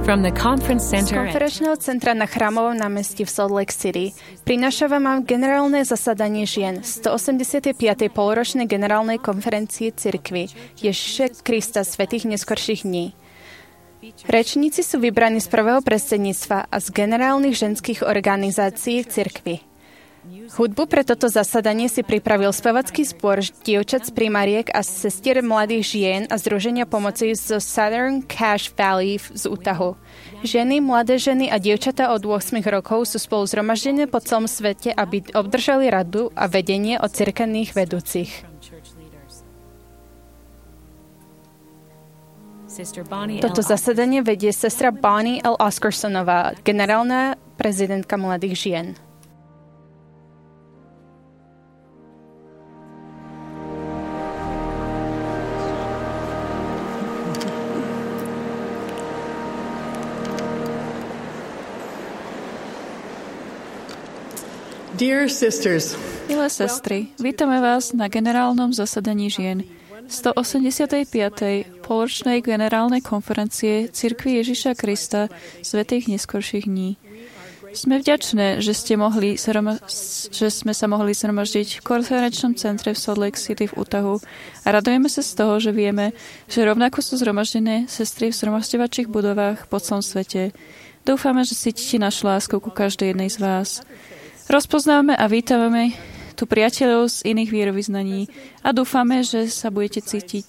From the conference Z center konferenčného centra na Chrámovom námestí v Salt Lake City prinášame vám generálne zasadanie žien 185. poloročnej generálnej konferencie cirkvi Ježiša Krista svätých neskorších dní. Rečníci sú vybraní z prvého predsedníctva a z generálnych ženských organizácií v cirkvi. Hudbu pre toto zasadanie si pripravil spevacký zbor dievčat z primariek a sestier mladých žien a Združenia pomoci zo Southern Cache Valley z Utahu. Ženy, mladé ženy a dievčatá od 8 rokov sú spolu zhromaždené po celom svete, aby obdržali radu a vedenie od cirkevných vedúcich. Toto zasadanie vedie sestra Bonnie L. Oscarsonová, generálna prezidentka mladých žien. Dear sisters, Milé sestry, vítame vás na generálnom zasadaní žien 185. poloročnej generálnej konferencie Cirkvi Ježiša Krista svätých neskorších dní. Sme vďačné, že sme sa mohli zhromaždiť v konferenčnom centre v Salt Lake City v Utahu a radujeme sa z toho, že vieme, že rovnako sú zhromaždené sestry v zhromažďovacích budovách po celom svete. Dúfame, že cítite našu lásku ku každej jednej z vás. Rozpoznávame a vítame tu priateľov z iných vierovyznaní a dúfame, že sa budete cítiť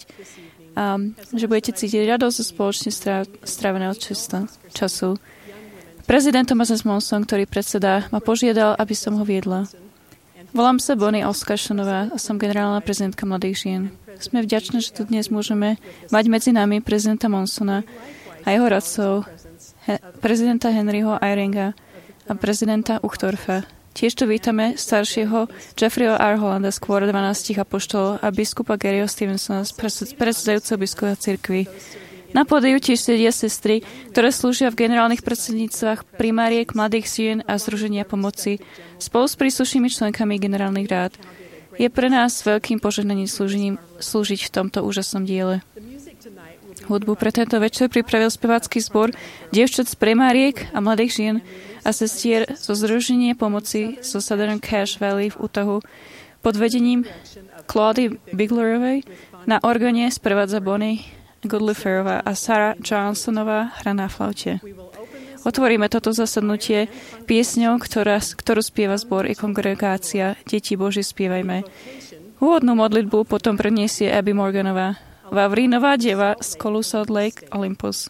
radosť zo spoločne stráveného času. Prezident Thomas S. Monson, ktorý predsedá, ma požiadal, aby som ho viedla. Volám sa Bonnie Oscarsonová a som generálna prezidentka mladých žien. Sme vďační, že tu dnes môžeme mať medzi nami prezidenta Monsona a jeho radcov, prezidenta Henryho Eyringa a prezidenta Uchtdorfa. Tiež tu vítame staršieho Jeffreyho R. Hollanda z kvôra 12 apoštolov a biskupa Garyho Stevensona z predsedajúceho biskupa cirkvi. Na pódiu tiež sedia sestry, ktoré slúžia v generálnych predsedníctvách primáriek mladých žien a Združenia pomoci spolu s príslušnými členkami generálnych rád. Je pre nás veľkým požehnaním slúžiť v tomto úžasnom diele. Hudbu pre tento večer pripravil spevácky zbor dievčat z primáriek a mladých žien a sestier zo Združenia pomoci zo Southern Cache Valley v Utahu pod vedením Claudy Biglerovej. Na organe sprevádza Bonnie Goodlifferová a Sarah Johnsonová hra na flaute. Otvoríme toto zasadnutie piesňou, ktorú spieva zbor i kongregácia Deti Boží spievajme. Úvodnú modlitbu potom predniesie Abby Morganová. Vavrínová deva z Salt Lake Olympus.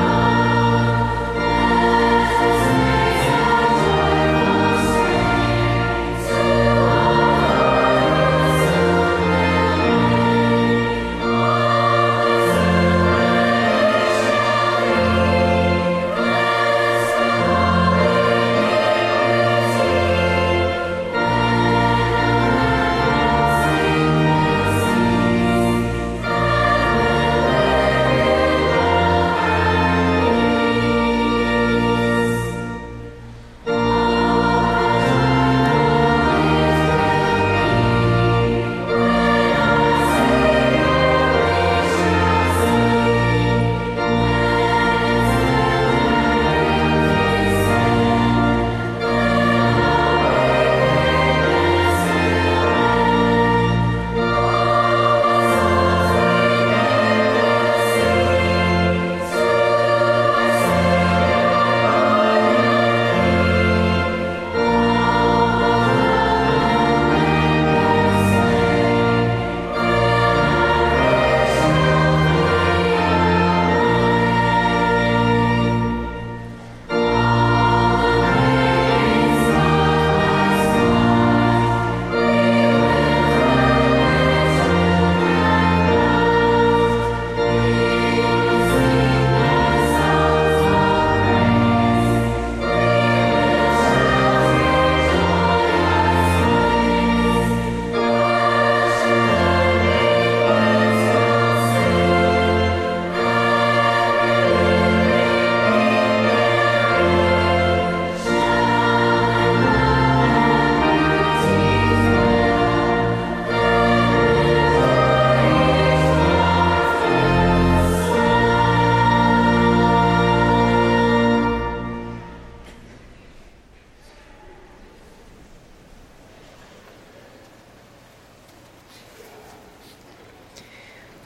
Thank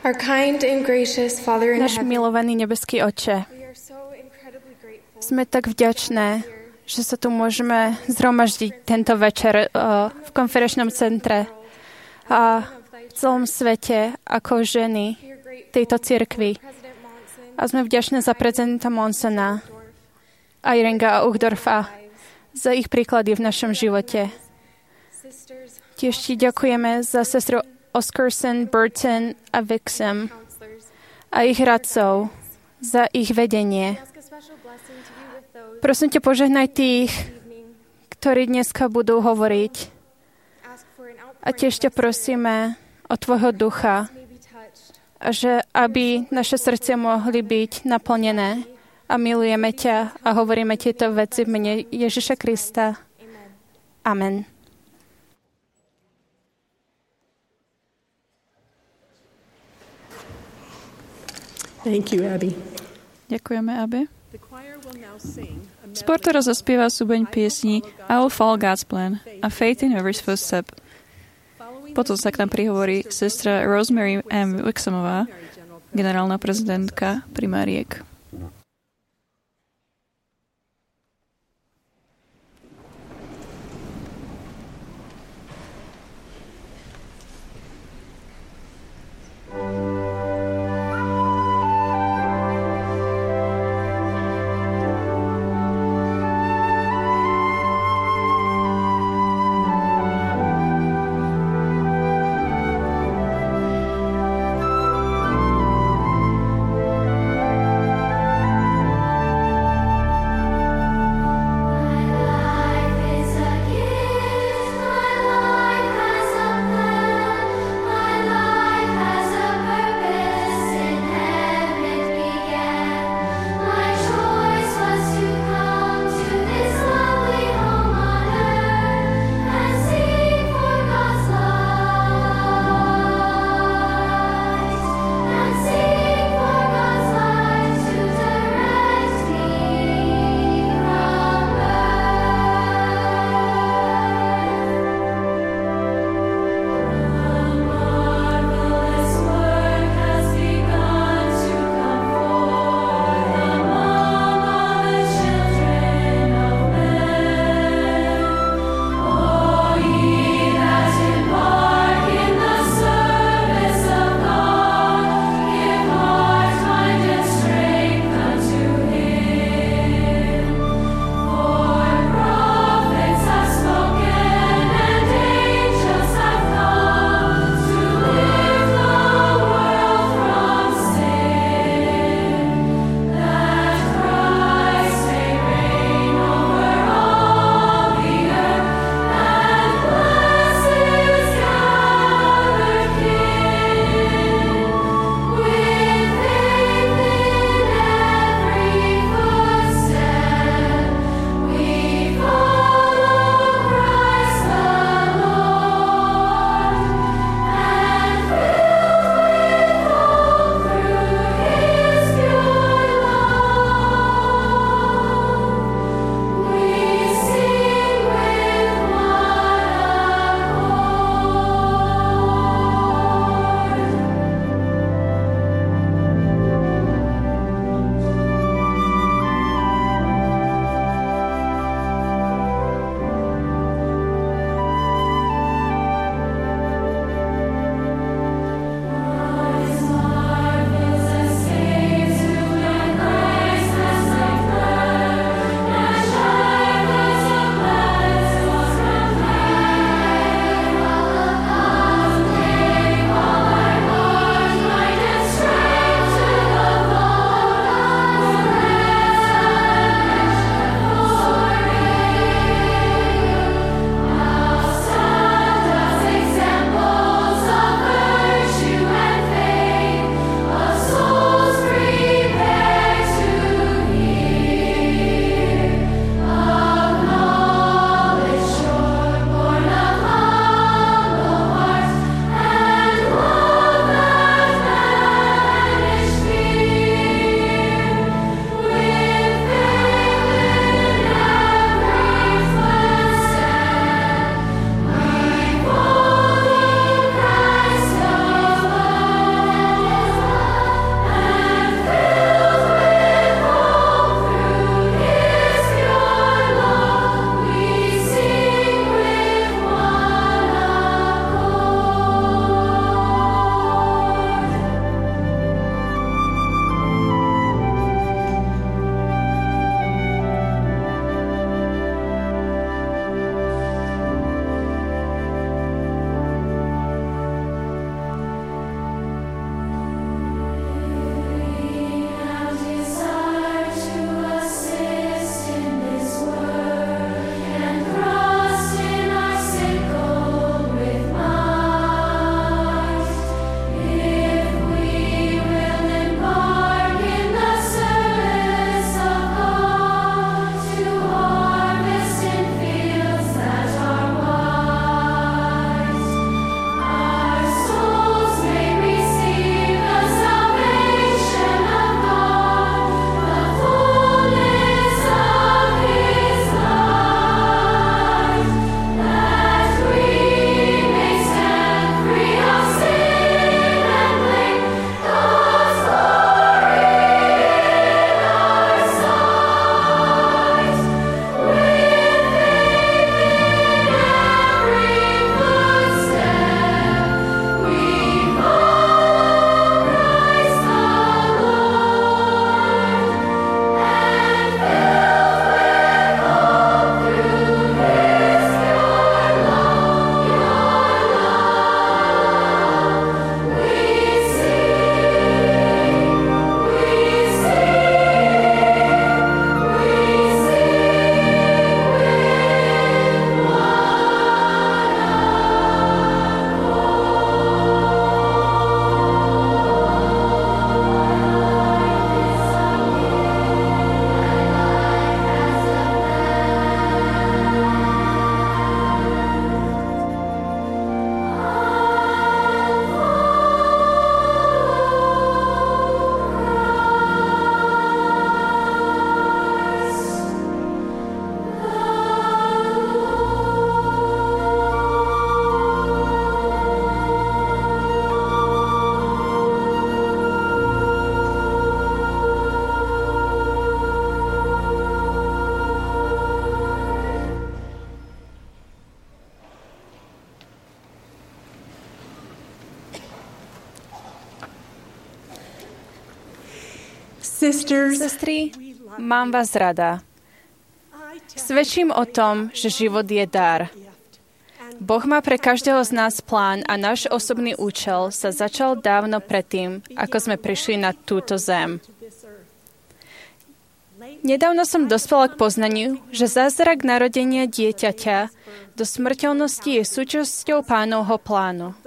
Our kind and gracious Father in Náš heaven, milovaný nebeský Otče, we are so incredibly grateful sme tak vďačné, že sa tu môžeme zhromaždiť tento večer v konferenčnom centre a v celom svete ako ženy tejto cirkvi. President Monson, A sme vďačné za prezidenta Monsona a Irenga a Uchtdorfa za ich príklady v našom živote. sisters, Tiež ti ďakujeme za sestru Oscarson, Burton a Vixen counselors. a ich radcov za ich vedenie. Ask a special blessing to be with those Prosím ťa, požehnaj tých, evening. ktorí dneska budú hovoriť. Ask for an A tiež ťa prosíme o tvojho ducha, may be touched. a že aby naše srdcia mohli byť naplnené. A milujeme ťa a hovoríme tieto veci v mene Ježiša Krista. Amen. Thank you, Abby. Ďakujeme, Aby. Zbor teraz zaspieva súbeň piesní I Will Follow God's Plan a Faith in Whoever's Footstep. Potom sa k nám prihovorí sestra Rosemary M. Wixomová, generálna prezidentka primáriek. Thank Sisters, Sestry, mám vás rada. Svedčím o tom, že život je dar. Boh má pre každého z nás plán a náš osobný účel sa začal dávno predtým, ako sme prišli na túto zem. Nedávno som dospela k poznaniu, že zázrak narodenia dieťaťa do smrteľnosti je súčasťou Pánovho plánu.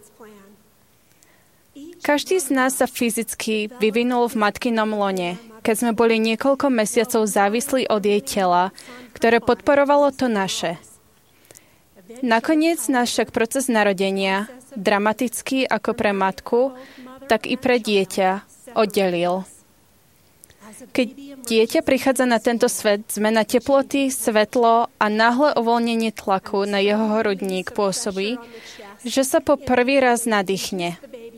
Každý z nás sa fyzicky vyvinul v matkinom lone, keď sme boli niekoľko mesiacov závislí od jej tela, ktoré podporovalo to naše. Nakoniec náš však proces narodenia, dramatický ako pre matku, tak i pre dieťa, oddelil. Keď dieťa prichádza na tento svet, zmena teploty, svetlo a náhle uvoľnenie tlaku na jeho hrudník pôsobí, že sa po prvý raz nadýchne.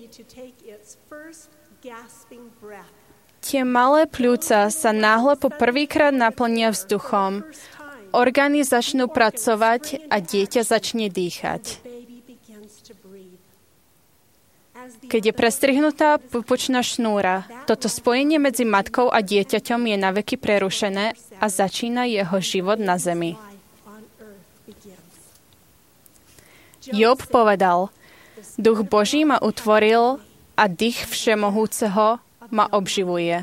Tie malé pľúca sa náhle po prvýkrát naplnia vzduchom, orgány začnú pracovať a dieťa začne dýchať. Keď je prestrihnutá pupočná šnúra, toto spojenie medzi matkou a dieťaťom je naveky prerušené a začína jeho život na zemi. Job povedal, Duch Boží ma utvoril a dých Všemohúceho ma obživuje.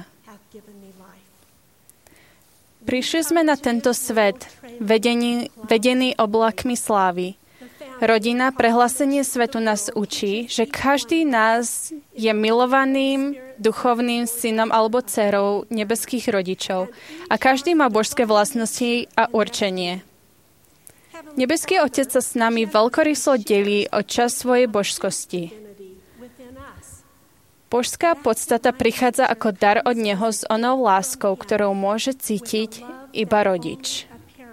Prišli sme na tento svet, vedený oblakmi slávy. Rodina, prehlásenie svetu nás učí, že každý nás je milovaným duchovným synom alebo dcerou nebeských rodičov a každý má božské vlastnosti a určenie. Nebeský Otec sa s nami veľkoryslo delí o čas svojej božskosti. Božská podstata prichádza ako dar od Neho s onou láskou, ktorou môže cítiť iba rodič.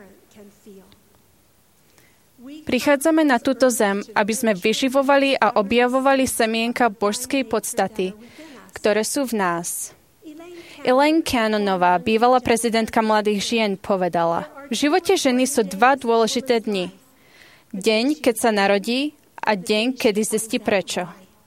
Prichádzame na túto zem, aby sme vyživovali a objavovali semienka božskej podstaty, ktoré sú v nás. Elaine Cannonová, bývalá prezidentka mladých žien, povedala, v živote ženy sú dva dôležité dni. Deň, keď sa narodí a deň, kedy zistí prečo.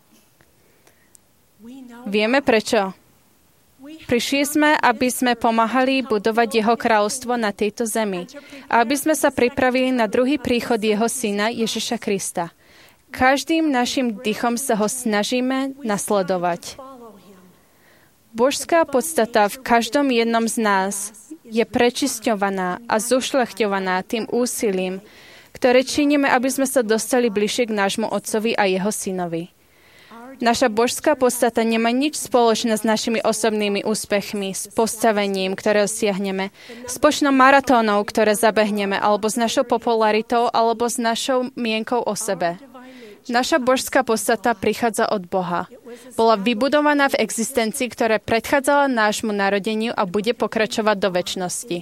Vieme prečo. Prišli sme, aby sme pomáhali budovať jeho kráľovstvo na tejto zemi a aby sme sa pripravili na druhý príchod jeho syna Ježiša Krista. Každým našim dýchom sa ho snažíme nasledovať. Božská podstata v každom jednom z nás je prečisťovaná a zušľachťovaná tým úsilím, ktoré činíme, aby sme sa dostali bližšie k nášmu Otcovi a jeho synovi. Naša božská podstata nemá nič spoločné s našimi osobnými úspechmi, s postavením, ktoré osiahneme, s počtom maratónov, ktoré zabehneme, alebo s našou popularitou, alebo s našou mienkou o sebe. Naša božská podstata prichádza od Boha. Bola vybudovaná v existencii, ktorá predchádzala nášmu narodeniu a bude pokračovať do večnosti.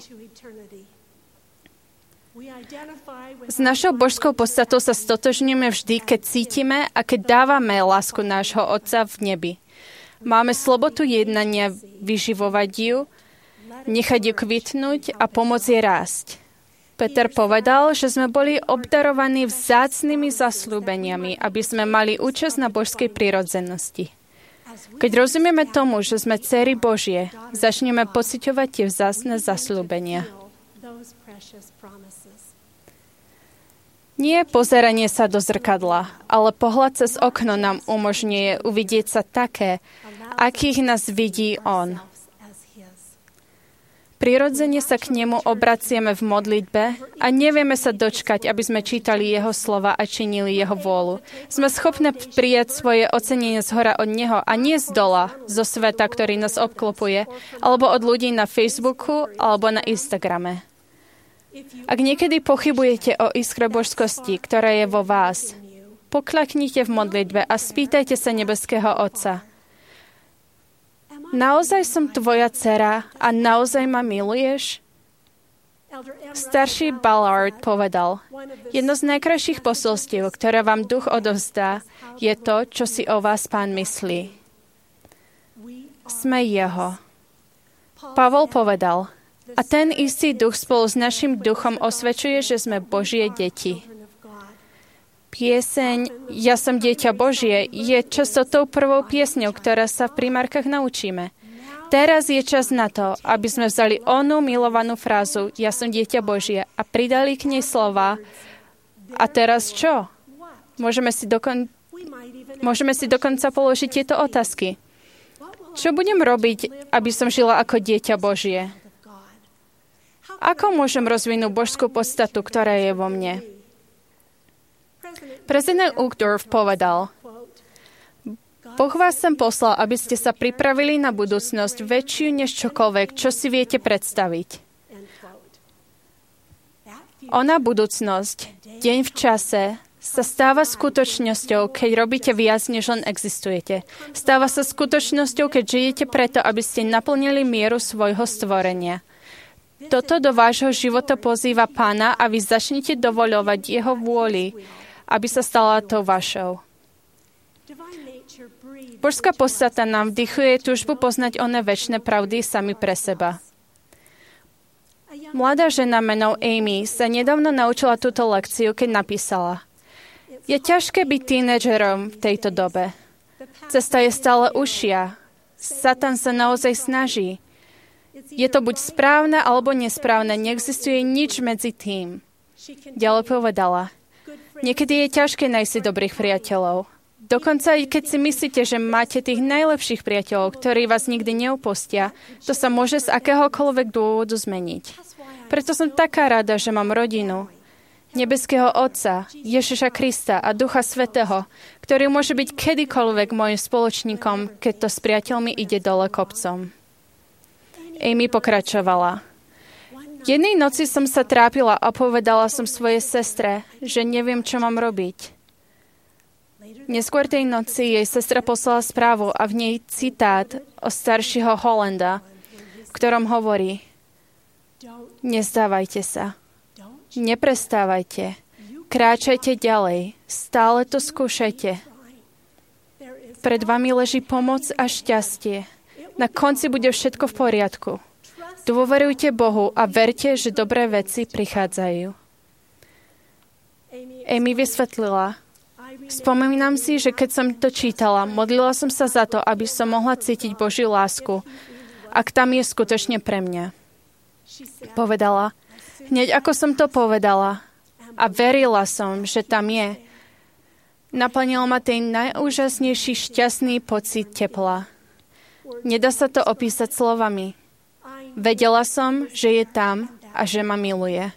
S našou božskou podstatou sa stotožňujeme vždy, keď cítime a keď dávame lásku nášho Otca v nebi. Máme slobodu jednania vyživovať ju, nechať ju kvitnúť a pomôcť jej rásť. Peter povedal, že sme boli obdarovaní vzácnymi zasľúbeniami, aby sme mali účasť na božskej prirodzenosti. Keď rozumieme tomu, že sme dcery Božie, začneme pociťovať tie vzácne zasľúbenia. Nie pozeranie sa do zrkadla, ale pohľad cez okno nám umožňuje uvidieť sa také, akých nás vidí On. Prirodzene sa k nemu obraciame v modlitbe a nevieme sa dočkať, aby sme čítali jeho slova a činili jeho vôľu. Sme schopné prijať svoje ocenenie zhora od neho a nie z dola, zo sveta, ktorý nás obklopuje, alebo od ľudí na Facebooku alebo na Instagrame. Ak niekedy pochybujete o iskre božskosti, ktorá je vo vás, poklaknite v modlitbe a spýtajte sa nebeského Otca. Naozaj som tvoja dcera a naozaj ma miluješ? Starší Ballard povedal, jedno z najkrajších posolstiev, ktoré vám duch odovzdá, je to, čo si o vás Pán myslí. Sme jeho. Pavol povedal, a ten istý duch spolu s našim duchom osvedčuje, že sme Božie deti. Pieseň Ja som dieťa Božie je často tou prvou piesňou, ktorá sa v primárkach naučíme. Teraz je čas na to, aby sme vzali onú milovanú frázu Ja som dieťa Božie a pridali k nej slova A teraz čo? Môžeme si dokonca položiť tieto otázky. Čo budem robiť, aby som žila ako dieťa Božie? Ako môžem rozvinúť božskú podstatu, ktorá je vo mne? Prezident Uchtdorf povedal, Boh vás sem poslal, aby ste sa pripravili na budúcnosť väčšiu než čokoľvek, čo si viete predstaviť. Ona budúcnosť, deň v čase, sa stáva skutočnosťou, keď robíte viac, než len existujete. Stáva sa skutočnosťou, keď žijete preto, aby ste naplnili mieru svojho stvorenia. Toto do vášho života pozýva Pána a vy začnete dovoľovať jeho vôli, aby sa stala tou vašou. Božská podstata nám vdychuje túžbu poznať one večné pravdy sami pre seba. Mladá žena menou Amy sa nedávno naučila túto lekciu, keď napísala Je ťažké byť tínedžerom v tejto dobe. Cesta je stále užšia. Satan sa naozaj snaží. Je to buď správne, alebo nesprávne. Neexistuje nič medzi tým. Ďalej povedala, niekedy je ťažké nájsť si dobrých priateľov. Dokonca aj keď si myslíte, že máte tých najlepších priateľov, ktorí vás nikdy neopustia, to sa môže z akéhokoľvek dôvodu zmeniť. Preto som taká rada, že mám rodinu, nebeského Otca, Ježiša Krista a Ducha Svätého, ktorý môže byť kedykoľvek môjim spoločníkom, keď to s priateľmi ide dole kopcom. Amy pokračovala. Jednej noci som sa trápila a povedala som svojej sestre, že neviem, čo mám robiť. Neskôr tej noci jej sestra poslala správu a v nej citát o staršieho Hollanda, v ktorom hovorí Nezdávajte sa. Neprestávajte. Kráčajte ďalej. Stále to skúšajte. Pred vami leží pomoc a šťastie. Na konci bude všetko v poriadku. Dôverujte Bohu a verte, že dobré veci prichádzajú. Amy vysvetlila. Spomínam si, že keď som to čítala, modlila som sa za to, aby som mohla cítiť Božiu lásku, ak tam je skutočne pre mňa. Povedala, hneď ako som to povedala a verila som, že tam je, naplnil ma ten najúžasnejší šťastný pocit tepla. Nedá sa to opísať slovami. Vedela som, že je tam a že ma miluje.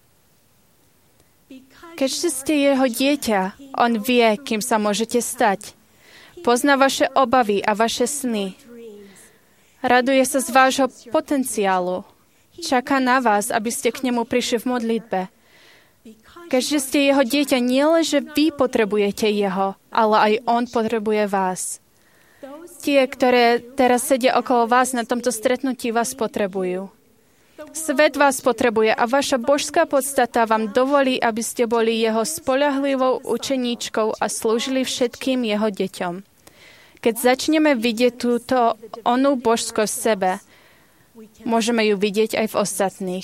Keďže ste jeho dieťa, on vie, kým sa môžete stať. Pozná vaše obavy a vaše sny. Raduje sa z vášho potenciálu. Čaká na vás, aby ste k nemu prišli v modlitbe. Keďže ste jeho dieťa, nielen, že vy potrebujete jeho, ale aj on potrebuje vás. Tie, ktoré teraz sedia okolo vás na tomto stretnutí, vás potrebujú. Svet vás potrebuje a vaša božská podstata vám dovolí, aby ste boli jeho spoľahlivou učeníčkou a slúžili všetkým jeho deťom. Keď začneme vidieť túto onú božskosť v sebe, môžeme ju vidieť aj v ostatných.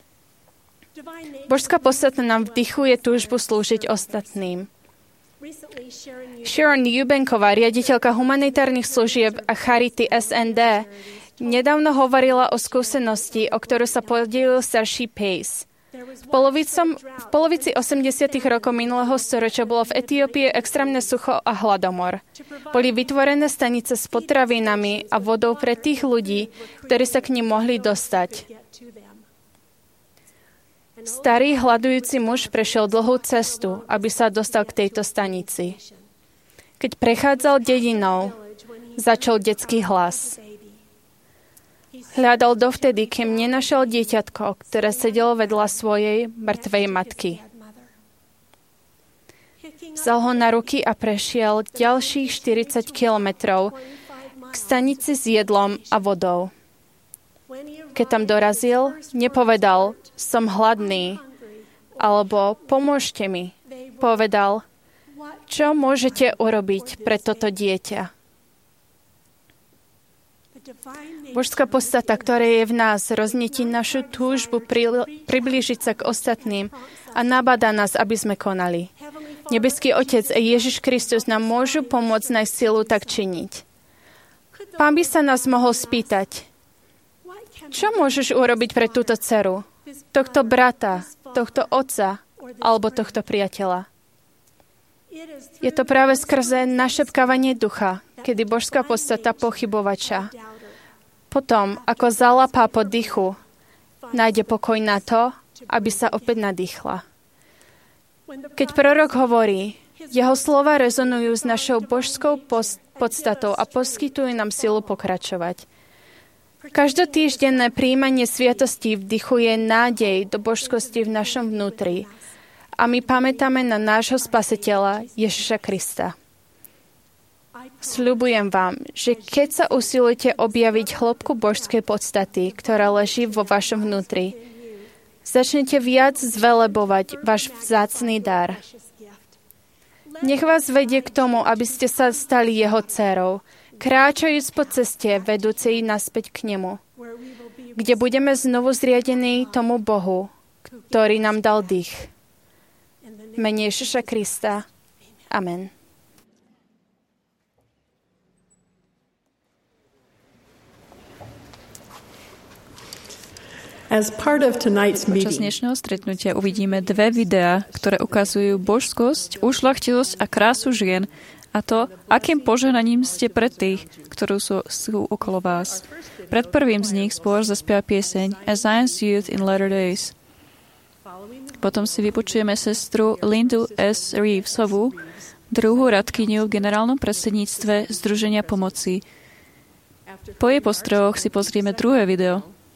Božská podstata nám vdychuje túžbu slúžiť ostatným. Sharon Eubanková, riaditeľka humanitárnych služieb a charity SND, nedávno hovorila o skúsenosti, o ktorú sa podielil starší Pace. V polovici 80. rokov minulého storočia bolo v Etiópii extrémne sucho a hladomor. Boli vytvorené stanice s potravinami a vodou pre tých ľudí, ktorí sa k nim mohli dostať. Starý hladujúci muž prešiel dlhú cestu, aby sa dostal k tejto stanici. Keď prechádzal dedinou, začal detský hlas. Hľadal dovtedy, kým nenašiel dieťatko, ktoré sedelo vedľa svojej mŕtvej matky. Vzal ho na ruky a prešiel ďalších 40 kilometrov k stanici s jedlom a vodou. Keď tam dorazil, nepovedal, som hladný, alebo pomôžte mi. Povedal, čo môžete urobiť pre toto dieťa? Božská podstata, ktorá je v nás, roznetí našu túžbu priblížiť sa k ostatným a nabáda nás, aby sme konali. Nebeský Otec a Ježiš Kristus nám môžu pomôcť nájsť silu tak činiť. Pán by sa nás mohol spýtať, čo môžeš urobiť pre túto dceru, tohto brata, tohto otca alebo tohto priateľa? Je to práve skrze našepkávanie ducha, kedy božská podstata pochybovača potom, ako zalapá po dychu, nájde pokoj na to, aby sa opäť nadýchla. Keď prorok hovorí, jeho slova rezonujú s našou božskou podstatou a poskytujú nám silu pokračovať. Každotýždenné prijímanie sviatostí vdychuje nádej do božskosti v našom vnútri a my pamätáme na nášho Spasiteľa Ježiša Krista. Sľubujem vám, že keď sa usilujete objaviť hĺbku božskej podstaty, ktorá leží vo vašom vnútri, začnete viac zvelebovať váš vzácny dar. Nech vás vedie k tomu, aby ste sa stali jeho dcérou, kráčajúc po ceste vedúcej naspäť k nemu, kde budeme znovu zriadení tomu Bohu, ktorý nám dal dých. V mene Ježiša Krista. Amen. Počas dnešného stretnutia uvidíme dve videá, ktoré ukazujú božskosť, ušľachtilosť a krásu žien a to, akým požehnaním ste pre tých, ktorí sú okolo vás. Pred prvým z nich zbor zaspieva pieseň As Zion's Youth in Latter Days. Potom si vypočujeme sestru Lindu S. Reevesovú, druhú radkyňu v generálnom predsedníctve Združenia pomoci. Po jej postrojoch si pozrieme druhé video.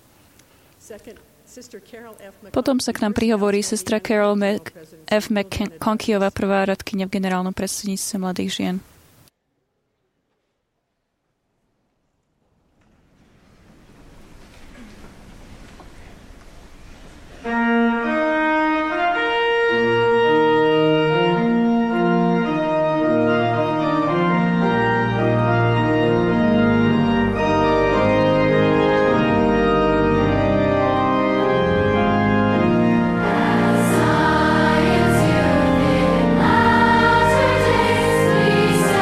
Potom sa k nám prihovorí sestra Carol F. McConkyová, prvá radkyňa v generálnom predsedníctve mladých žien. Zion's youth in latter days, we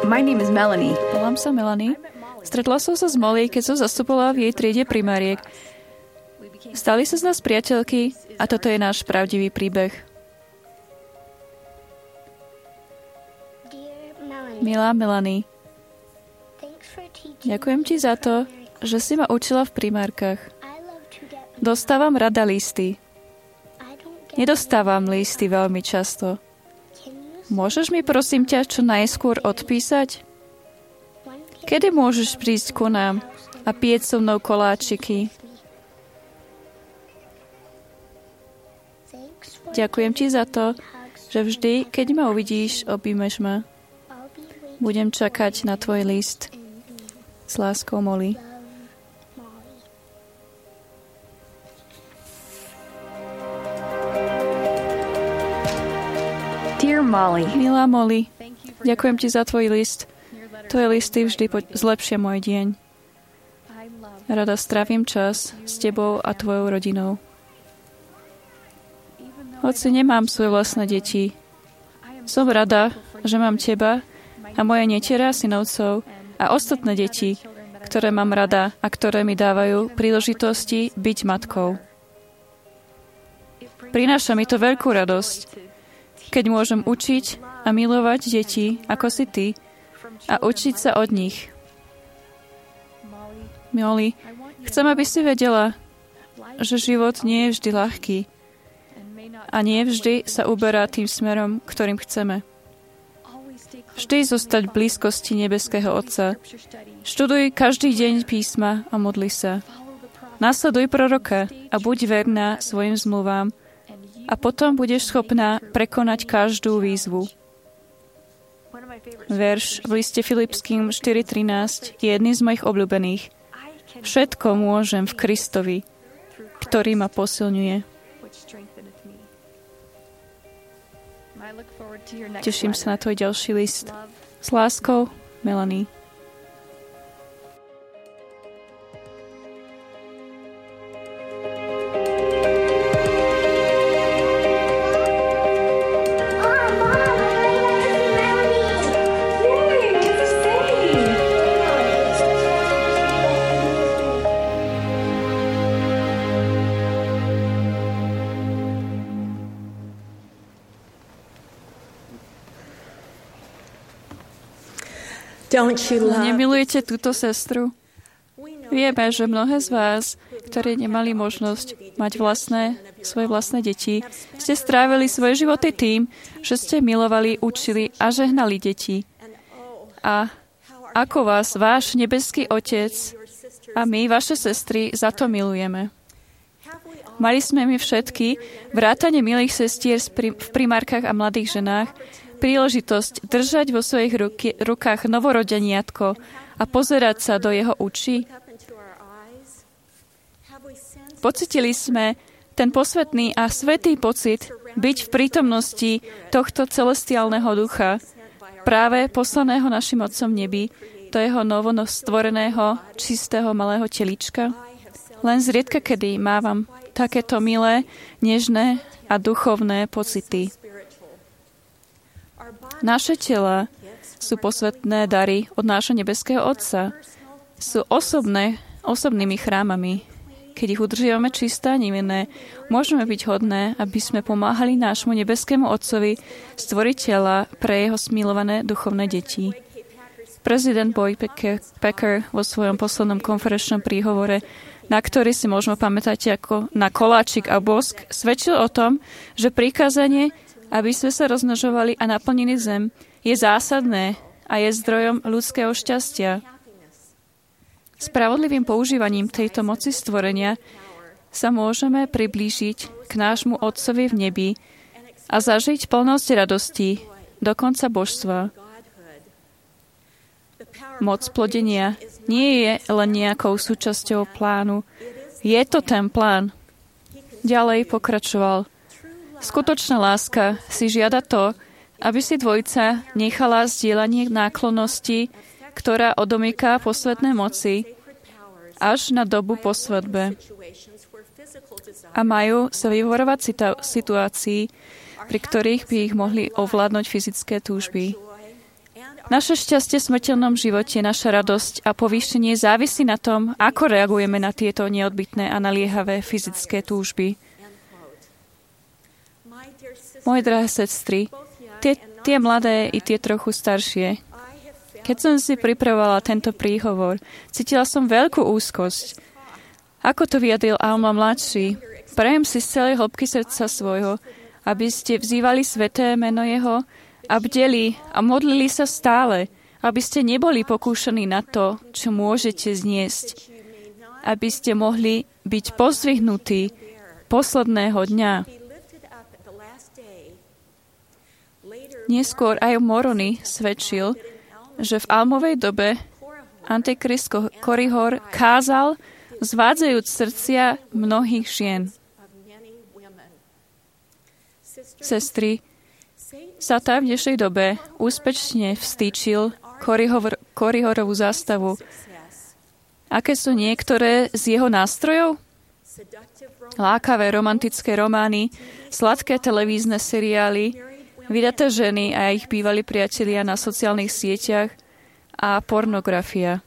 My name is Melanie. Volám sa Melanie. Stretla som sa s Molly, keď som zastupovala v jej triede primáriek. Stali sa z nás priateľky a toto je náš pravdivý príbeh. Milá Melanie, ďakujem ti za to, že si ma učila v primárkach. Dostávam rada listy. Nedostávam listy veľmi často. Môžeš mi prosím ťa čo najskôr odpísať? Kedy môžeš prísť ku nám a pieť so mnou koláčiky? Ďakujem ti za to, že vždy, keď ma uvidíš, objímeš ma. Budem čakať na tvoj list. S láskou, Molly. Dear Molly, Milá Molly, ďakujem ti za tvoj list. Tvoje listy vždy zlepšia môj deň. Rada strávim čas s tebou a tvojou rodinou. Hoci nemám svoje vlastné deti, som rada, že mám teba a moje netiera synovcov a ostatné deti, ktoré mám rada a ktoré mi dávajú príležitosti byť matkou. Prináša mi to veľkú radosť, keď môžem učiť a milovať deti, ako si ty, a učiť sa od nich. Molly, chcem, aby si vedela, že život nie je vždy ľahký a nie vždy sa uberá tým smerom, ktorým chceme. Vždy zostať v blízkosti nebeského Otca. Študuj každý deň písma a modli sa. Nasleduj proroka a buď verná svojim zmluvám a potom budeš schopná prekonať každú výzvu. Verš v liste Filipským 4.13 je jedným z mojich obľúbených. Všetko môžem v Kristovi, ktorý ma posilňuje. Teším sa na tvoj ďalší list. S láskou, Melanie. Nemilujete túto sestru? Vieme, že mnohé z vás, ktorí nemali možnosť mať svoje vlastné deti, ste strávili svoje životy tým, že ste milovali, učili a žehnali deti. A ako vás váš nebeský Otec a my, vaše sestry, za to milujeme. Mali sme my všetky, vrátane milých sestier v primárkach a mladých ženách, príležitosť držať vo svojich rukách novorodeniatko a pozerať sa do jeho očí? Pocitili sme ten posvetný a svätý pocit byť v prítomnosti tohto celestiálneho ducha, práve poslaného našim Otcom nebi, do jeho novostvoreného, čistého malého telička? Len zriedka kedy mávam takéto milé, nežné a duchovné pocity. Naše tela sú posvetné dary od nášho nebeského Otca. Sú osobnými chrámami. Keď ich udržiavame čisté a nevinné, môžeme byť hodné, aby sme pomáhali nášmu nebeskému Otcovi stvoriť tela pre jeho smilované duchovné deti. Prezident Boyd Packer vo svojom poslednom konferenčnom príhovore, na ktorý si môžeme pamätať ako na koláčik a bosk, svedčil o tom, že prikázanie, aby sme sa rozmnožovali a naplnili zem, je zásadné a je zdrojom ľudského šťastia. Spravodlivým používaním tejto moci stvorenia sa môžeme priblížiť k nášmu Otcovi v nebi a zažiť plnosť radosti, dokonca božstva. Moc plodenia nie je len nejakou súčasťou plánu. Je to ten plán. Ďalej pokračoval. Skutočná láska si žiada to, aby si dvojica nechala zdieľanie náklonnosti, ktorá odomýka posvetné moci, až na dobu po svadbe. A majú sa vyhorovať situácií, pri ktorých by ich mohli ovládnuť fyzické túžby. Naše šťastie v smrteľnom živote, naša radosť a povýšenie závisí na tom, ako reagujeme na tieto neodbytné a naliehavé fyzické túžby. Moje drahé sestry, tie mladé i tie trochu staršie, keď som si pripravovala tento príhovor, cítila som veľkú úzkosť. Ako to vyjadril Alma mladší, prajem si z celej hĺbky srdca svojho, aby ste vzývali sväté meno jeho a bdeli a modlili sa stále, aby ste neboli pokúšaní na to, čo môžete zniesť, aby ste mohli byť pozdvihnutí posledného dňa. Neskôr aj Moroni svedčil, že v Almovej dobe Antikrist Korihor kázal, zvádzajúc srdcia mnohých žien. Sestry, Satan v dnešnej dobe úspešne vstýčil Korihorovú zástavu. Aké sú niektoré z jeho nástrojov? Lákavé romantické romány, sladké televízne seriály, vydaté ženy a ich bývalí priatelia na sociálnych sieťach a pornografia.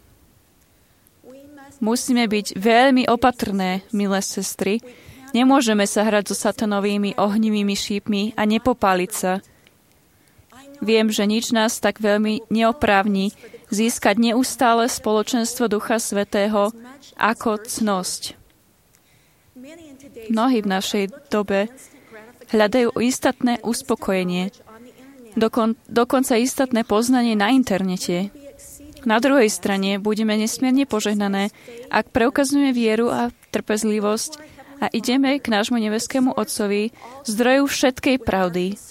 Musíme byť veľmi opatrné, milé sestry. Nemôžeme sa hrať so satanovými ohnivými šípmi a nepopáliť sa. Viem, že nič nás tak veľmi neoprávni získať neustále spoločenstvo Ducha Svätého ako cnosť. Mnohí v našej dobe hľadajú instantné uspokojenie, dokonca instantné poznanie na internete. Na druhej strane budeme nesmierne požehnané, ak preukazujeme vieru a trpezlivosť a ideme k nášmu nebeskému Otcovi, zdroju všetkej pravdy.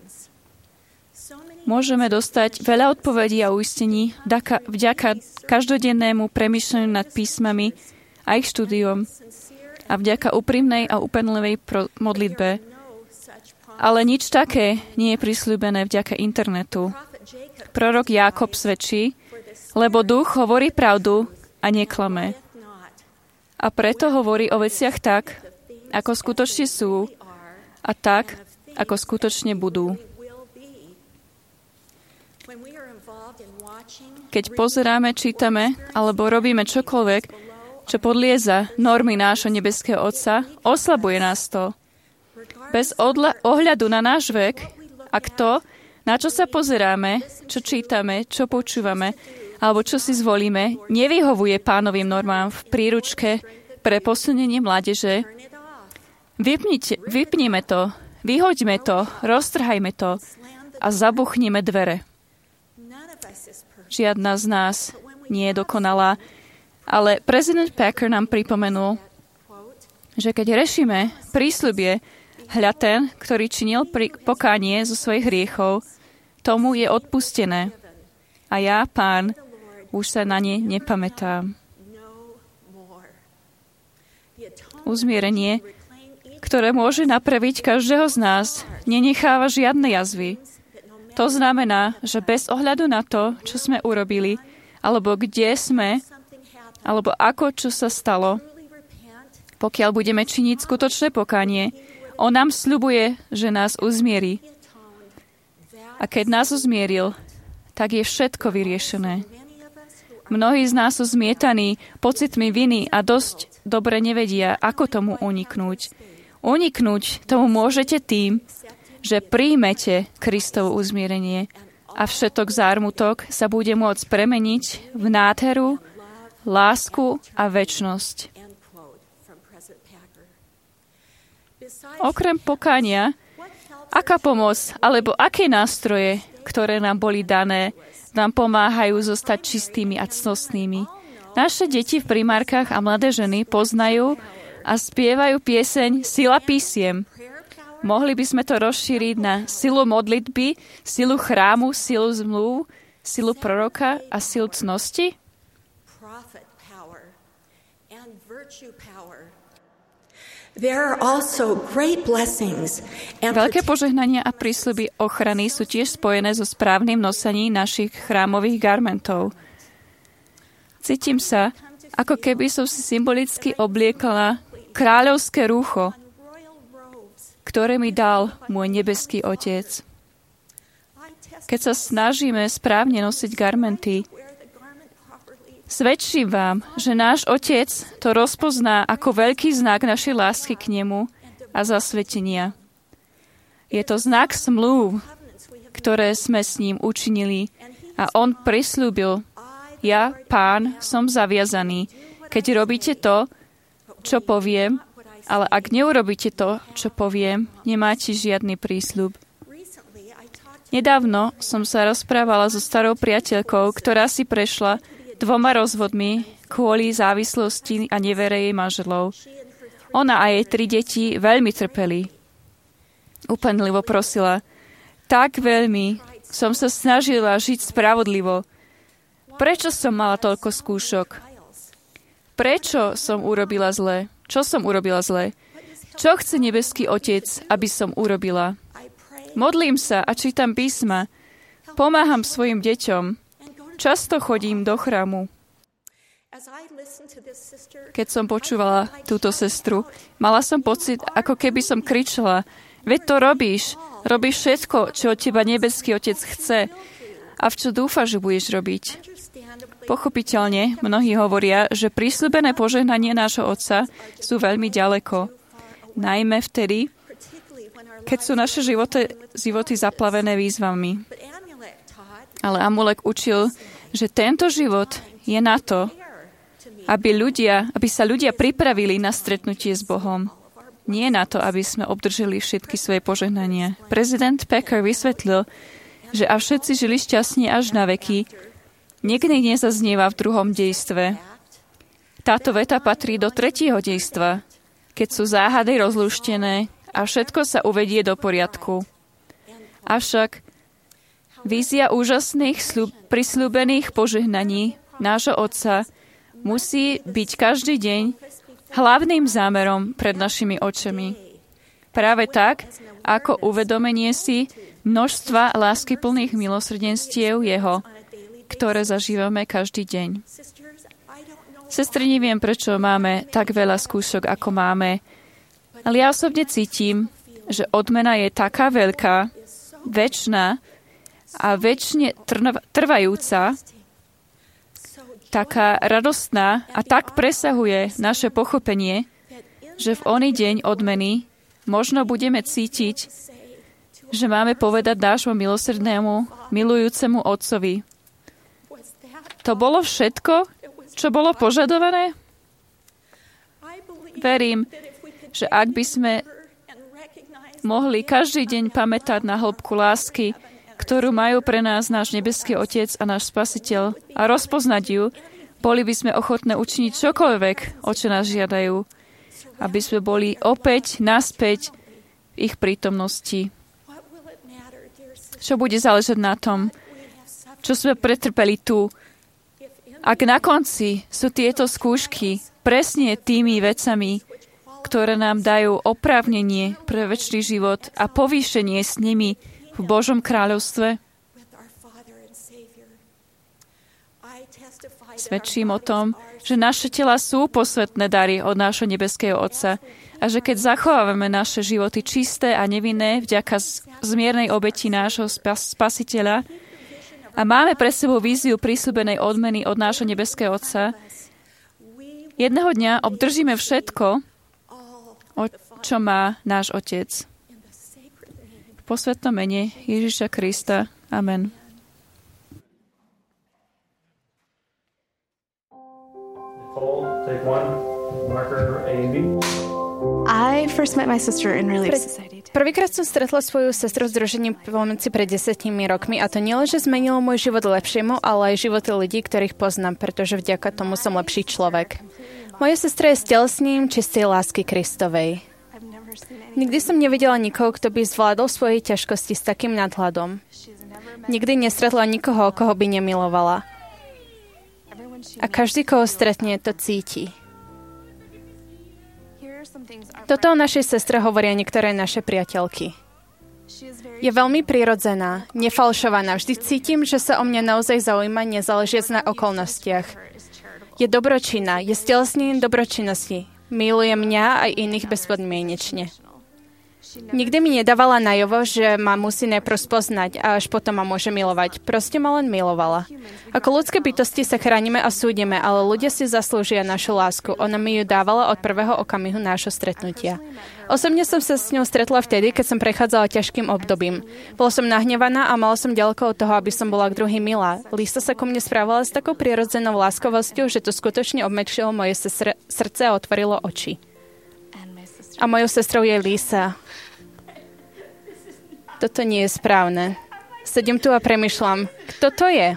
Môžeme dostať veľa odpovedí a uistení vďaka každodennému premýšľaniu nad písmami a ich štúdiom a vďaka úprimnej a úpenlivej modlitbe. Ale nič také nie je prisľúbené vďaka internetu. Prorok Jákob svedčí, lebo duch hovorí pravdu a neklame. A preto hovorí o veciach tak, ako skutočne sú a tak, ako skutočne budú. Keď pozeráme, čítame alebo robíme čokoľvek, čo podlieza normy nášho nebeského Otca, oslabuje nás to. Bez ohľadu na náš vek a to, na čo sa pozeráme, čo čítame, čo počúvame, alebo čo si zvolíme, nevyhovuje Pánovým normám v príručke pre posunenie mládeže. Vypnime to, vyhoďme to, roztrhajme to a zabuchnime dvere. Žiadna z nás nie je dokonalá, ale prezident Packer nám pripomenul, že keď rešíme prísľubie, hľa ten, ktorý činil pokánie zo svojich hriechov, tomu je odpustené. A ja, Pán, už sa na ne nepamätám. Uzmierenie, ktoré môže napraviť každého z nás, nenecháva žiadne jazvy. To znamená, že bez ohľadu na to, čo sme urobili, alebo kde sme, alebo ako, čo sa stalo, pokiaľ budeme činiť skutočné pokánie, on nám sľubuje, že nás uzmierí. A keď nás uzmieril, tak je všetko vyriešené. Mnohí z nás sú zmietaní pocitmi viny a dosť dobre nevedia, ako tomu uniknúť. Uniknúť tomu môžete tým, že príjmete Kristovo uzmierenie a všetok zármutok sa bude môcť premeniť v nádheru, lásku a večnosť. Okrem pokánia, aká pomoc alebo aké nástroje, ktoré nám boli dané, nám pomáhajú zostať čistými a cnostnými. Naše deti v primárkach a mladé ženy poznajú a spievajú pieseň Sila písiem. Mohli by sme to rozšíriť na silu modlitby, silu chrámu, silu zmluv, silu proroka a silu cnosti? Veľké požehnania a prísľuby ochrany sú tiež spojené so správnym nosením našich chrámových garmentov. Cítim sa, ako keby som si symbolicky obliekala kráľovské rúcho, ktoré mi dal môj nebeský Otec. keď sa snažíme správne nosiť garmenty. Svedčím vám, že náš Otec to rozpozná ako veľký znak našej lásky k nemu a zasvetenia. Je to znak zmluv, ktoré sme s ním učinili a on prisľúbil: ja, Pán, som zaviazaný, keď robíte to, čo poviem, ale ak neurobíte to, čo poviem, nemáte žiadny prísľub. Nedávno som sa rozprávala so starou priateľkou, ktorá si prešla 2 rozvodmi kvôli závislosti a nevere jej manželov. Ona a jej 3 deti veľmi trpeli. Úpenlivo prosila: tak veľmi som sa snažila žiť spravodlivo. Prečo som mala toľko skúšok? Prečo som urobila zle? Čo som urobila zle? Čo chce nebeský Otec, aby som urobila? Modlím sa a čítam písma. Pomáham svojim deťom. Často chodím do chrámu. Keď som počúvala túto sestru, mala som pocit, ako keby som kričala: veď to robíš. Robíš všetko, čo od teba nebeský Otec chce. A v čo dúfaš, že budeš robiť? Pochopiteľne, mnohí hovoria, že prisľúbené požehnanie nášho Otca sú veľmi ďaleko. Najmä vtedy, keď sú naše životy zaplavené výzvami. Ale Amulek učil, že tento život je na to, aby sa ľudia pripravili na stretnutie s Bohom. Nie na to, aby sme obdržali všetky svoje požehnania. Prezident Packer vysvetlil, že a všetci žili šťastne až na veky, niekdy nezaznieva v 2. dejstve. Táto veta patrí do 3. dejstva, keď sú záhady rozlúštené a všetko sa uvedie do poriadku. Avšak vízia úžasných prisľúbených požehnaní nášho Otca musí byť každý deň hlavným zámerom pred našimi očami. Práve tak, ako uvedomenie si množstva láskyplných milosrdenstiev Jeho, ktoré zažívame každý deň. Sestry, neviem, prečo máme tak veľa skúšok, ako máme, ale ja osobne cítim, že odmena je taká veľká, večná a večne trvajúca, taká radostná a tak presahuje naše pochopenie, že v oný deň odmeny možno budeme cítiť, že máme povedať nášmu milosrdnému, milujúcemu Otcovi: to bolo všetko, čo bolo požadované? Verím, že ak by sme mohli každý deň pamätať na hĺbku lásky, ktorú majú pre nás náš nebeský Otec a náš Spasiteľ, a rozpoznať ju, boli by sme ochotné učiniť čokoľvek, o čo nás žiadajú, aby sme boli opäť naspäť v ich prítomnosti. Čo bude záležať na tom, čo sme pretrpeli tu, ak na konci sú tieto skúšky presne tými vecami, ktoré nám dajú oprávnenie pre večný život a povýšenie s nimi v Božom kráľovstve? Svedčím o tom, že naše tela sú posvätné dary od nášho nebeského Otca a že keď zachovávame naše životy čisté a nevinné vďaka zmiernej obeti nášho Spasiteľa a máme pre sebou víziu prísľubenej odmeny od nášho nebeského Otca, jedného dňa obdržíme všetko, o čo má náš Otec. V posvätnom mene Ježiša Krista. Amen. I first met my sister in Relief Society. Prvýkrát som stretla svoju sestru v združení pomoci pred 10 rokmi a to nielen, že zmenilo môj život lepšiemu, ale aj životy ľudí, ktorých poznám, pretože vďaka tomu som lepší človek. Moja sestra je stelesním čistej lásky Kristovej. Nikdy som nevidela nikoho, kto by zvládol svoje ťažkosti s takým nadhľadom. Nikdy nestretla nikoho, koho by nemilovala. A každý, koho stretne, to cíti. Toto o našej sestre hovoria niektoré naše priateľky. Je veľmi prirodzená, nefalšovaná. Vždy cítim, že sa o mňa naozaj zaujíma, nezáležiac na okolnostiach. Je dobročinná, je stelesnením dobročinnosti. Miluje mňa aj iných bezpodmienečne. Nikdy mi nedávala najavo, že ma musí najprv spoznať a až potom ma môže milovať. Proste ma len milovala. Ako ľudské bytosti sa chránime a súdime, ale ľudia si zaslúžia našu lásku. Ona mi ju dávala od prvého okamihu nášho stretnutia. Osobne som sa s ňou stretla vtedy, keď som prechádzala ťažkým obdobím. Bola som nahnevaná a mala som ďaleko od toho, aby som bola k druhým milá. Lisa sa ku mne správala s takou prirodzenou láskovosťou, že to skutočne obmekšilo moje srdce a otvorilo oči. A mojou sestrou je Lisa. Toto nie je správne. Sedím tu a premýšľam, kto to je?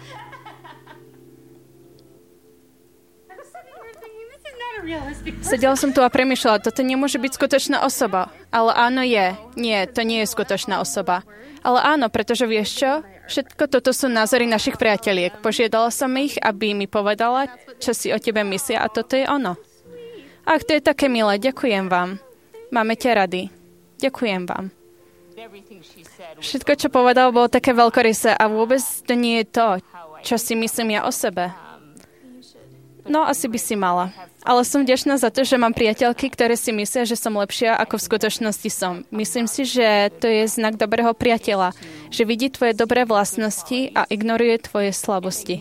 Sedela som tu a premýšľala, toto nemôže byť skutočná osoba. Ale áno je. Nie, to nie je skutočná osoba. Ale áno, pretože vieš čo? Všetko toto sú názory našich priateliek. Požiadala som ich, aby mi povedala, čo si o tebe myslia a toto je ono. Ach, to je také milé, ďakujem vám. Máme ťa rady. Ďakujem vám. Všetko, čo povedal, bolo také veľkorysé a vôbec to nie je to, čo si myslím ja o sebe. No, asi by si mala. Ale som vďačná za to, že mám priateľky, ktoré si myslia, že som lepšia, ako v skutočnosti som. Myslím si, že to je znak dobrého priateľa, že vidí tvoje dobré vlastnosti a ignoruje tvoje slabosti.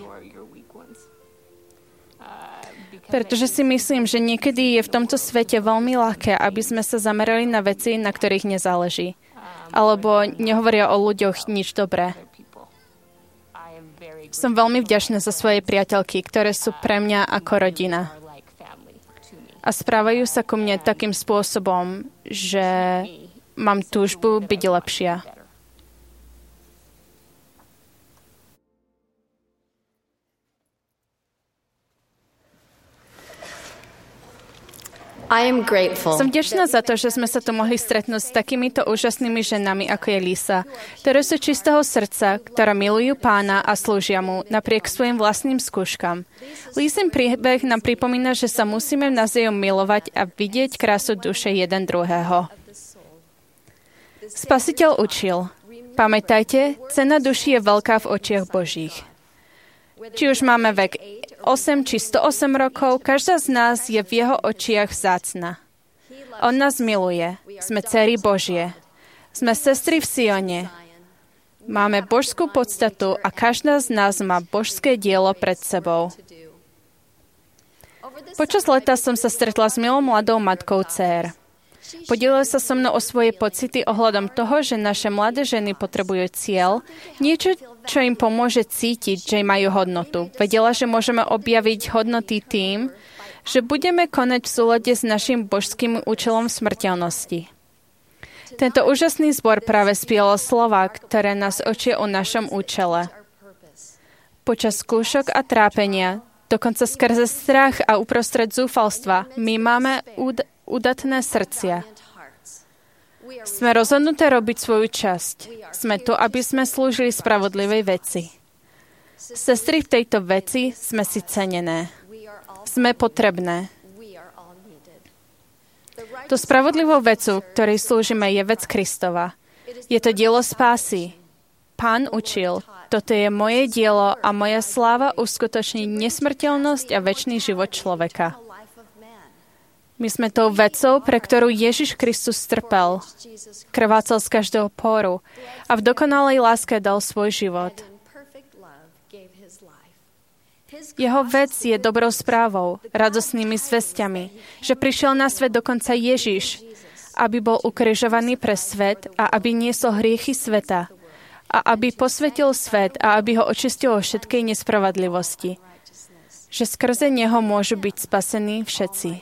Pretože si myslím, že niekedy je v tomto svete veľmi ľahké, aby sme sa zamerali na veci, na ktorých nezáleží. Alebo nehovoria o ľuďoch nič dobré. Som veľmi vďačná za svoje priateľky, ktoré sú pre mňa ako rodina. A správajú sa ku mne takým spôsobom, že mám túžbu byť lepšia. Som vďačná za to, že sme sa tu mohli stretnúť s takýmito úžasnými ženami, ako je Lisa, ktoré sú čistého srdca, ktoré milujú Pána a slúžia mu napriek svojim vlastným skúškam. Lisin príbeh nám pripomína, že sa musíme navzájom milovať a vidieť krásu duše jeden druhého. Spasiteľ učil: pamätajte, cena duši je veľká v očiach Božích. Či už máme vek 8 či 108 rokov, každá z nás je v jeho očiach vzácna. On nás miluje. Sme dcery Božie. Sme sestry v Sione. Máme božskú podstatu a každá z nás má božské dielo pred sebou. Počas leta som sa stretla s milou mladou matkou dcér. Podielila sa so mnou o svoje pocity ohľadom toho, že naše mladé ženy potrebujú cieľ, niečo, čo im pomôže cítiť, že majú hodnotu. Vedela, že môžeme objaviť hodnoty tým, že budeme konať v súlade s našim božským účelom smrteľnosti. Tento úžasný zbor práve spieval slova, ktoré nás učia o našom účele. Počas skúšok a trápenia, dokonca skrze strach a uprostred zúfalstva, my máme udatné srdcia. Sme rozhodnuté robiť svoju časť. Sme tu, aby sme slúžili spravodlivej veci. Sestry, v tejto veci sme si cenené. Sme potrebné. To spravodlivou vecu, ktorej slúžime, je vec Kristova. Je to dielo spásy. Pán učil: toto je moje dielo a moja sláva uskutoční nesmrteľnosť a večný život človeka. My sme tou vecou, pre ktorú Ježiš Kristus trpel, krvácal z každého poru a v dokonalej láske dal svoj život. Jeho vec je dobrou správou, radosnými zvestiami, že prišiel na svet dokonca Ježiš, aby bol ukrižovaný pre svet a aby niesol hriechy sveta a aby posvetil svet a aby ho očistil od všetkej nespravodlivosti. Že skrze neho môžu byť spasení všetci.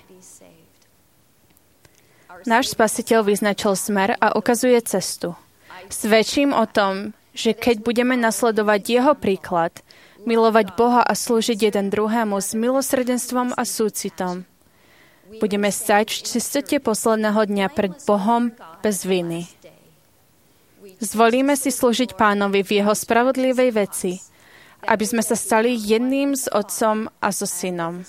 Náš Spasiteľ vyznačil smer a ukazuje cestu. Svedčím o tom, že keď budeme nasledovať jeho príklad, milovať Boha a slúžiť jeden druhému s milosrdenstvom a súcitom, budeme stať v čistote posledného dňa pred Bohom bez viny. Zvolíme si slúžiť Pánovi v jeho spravodlivej veci, aby sme sa stali jedným s Otcom a so Synom.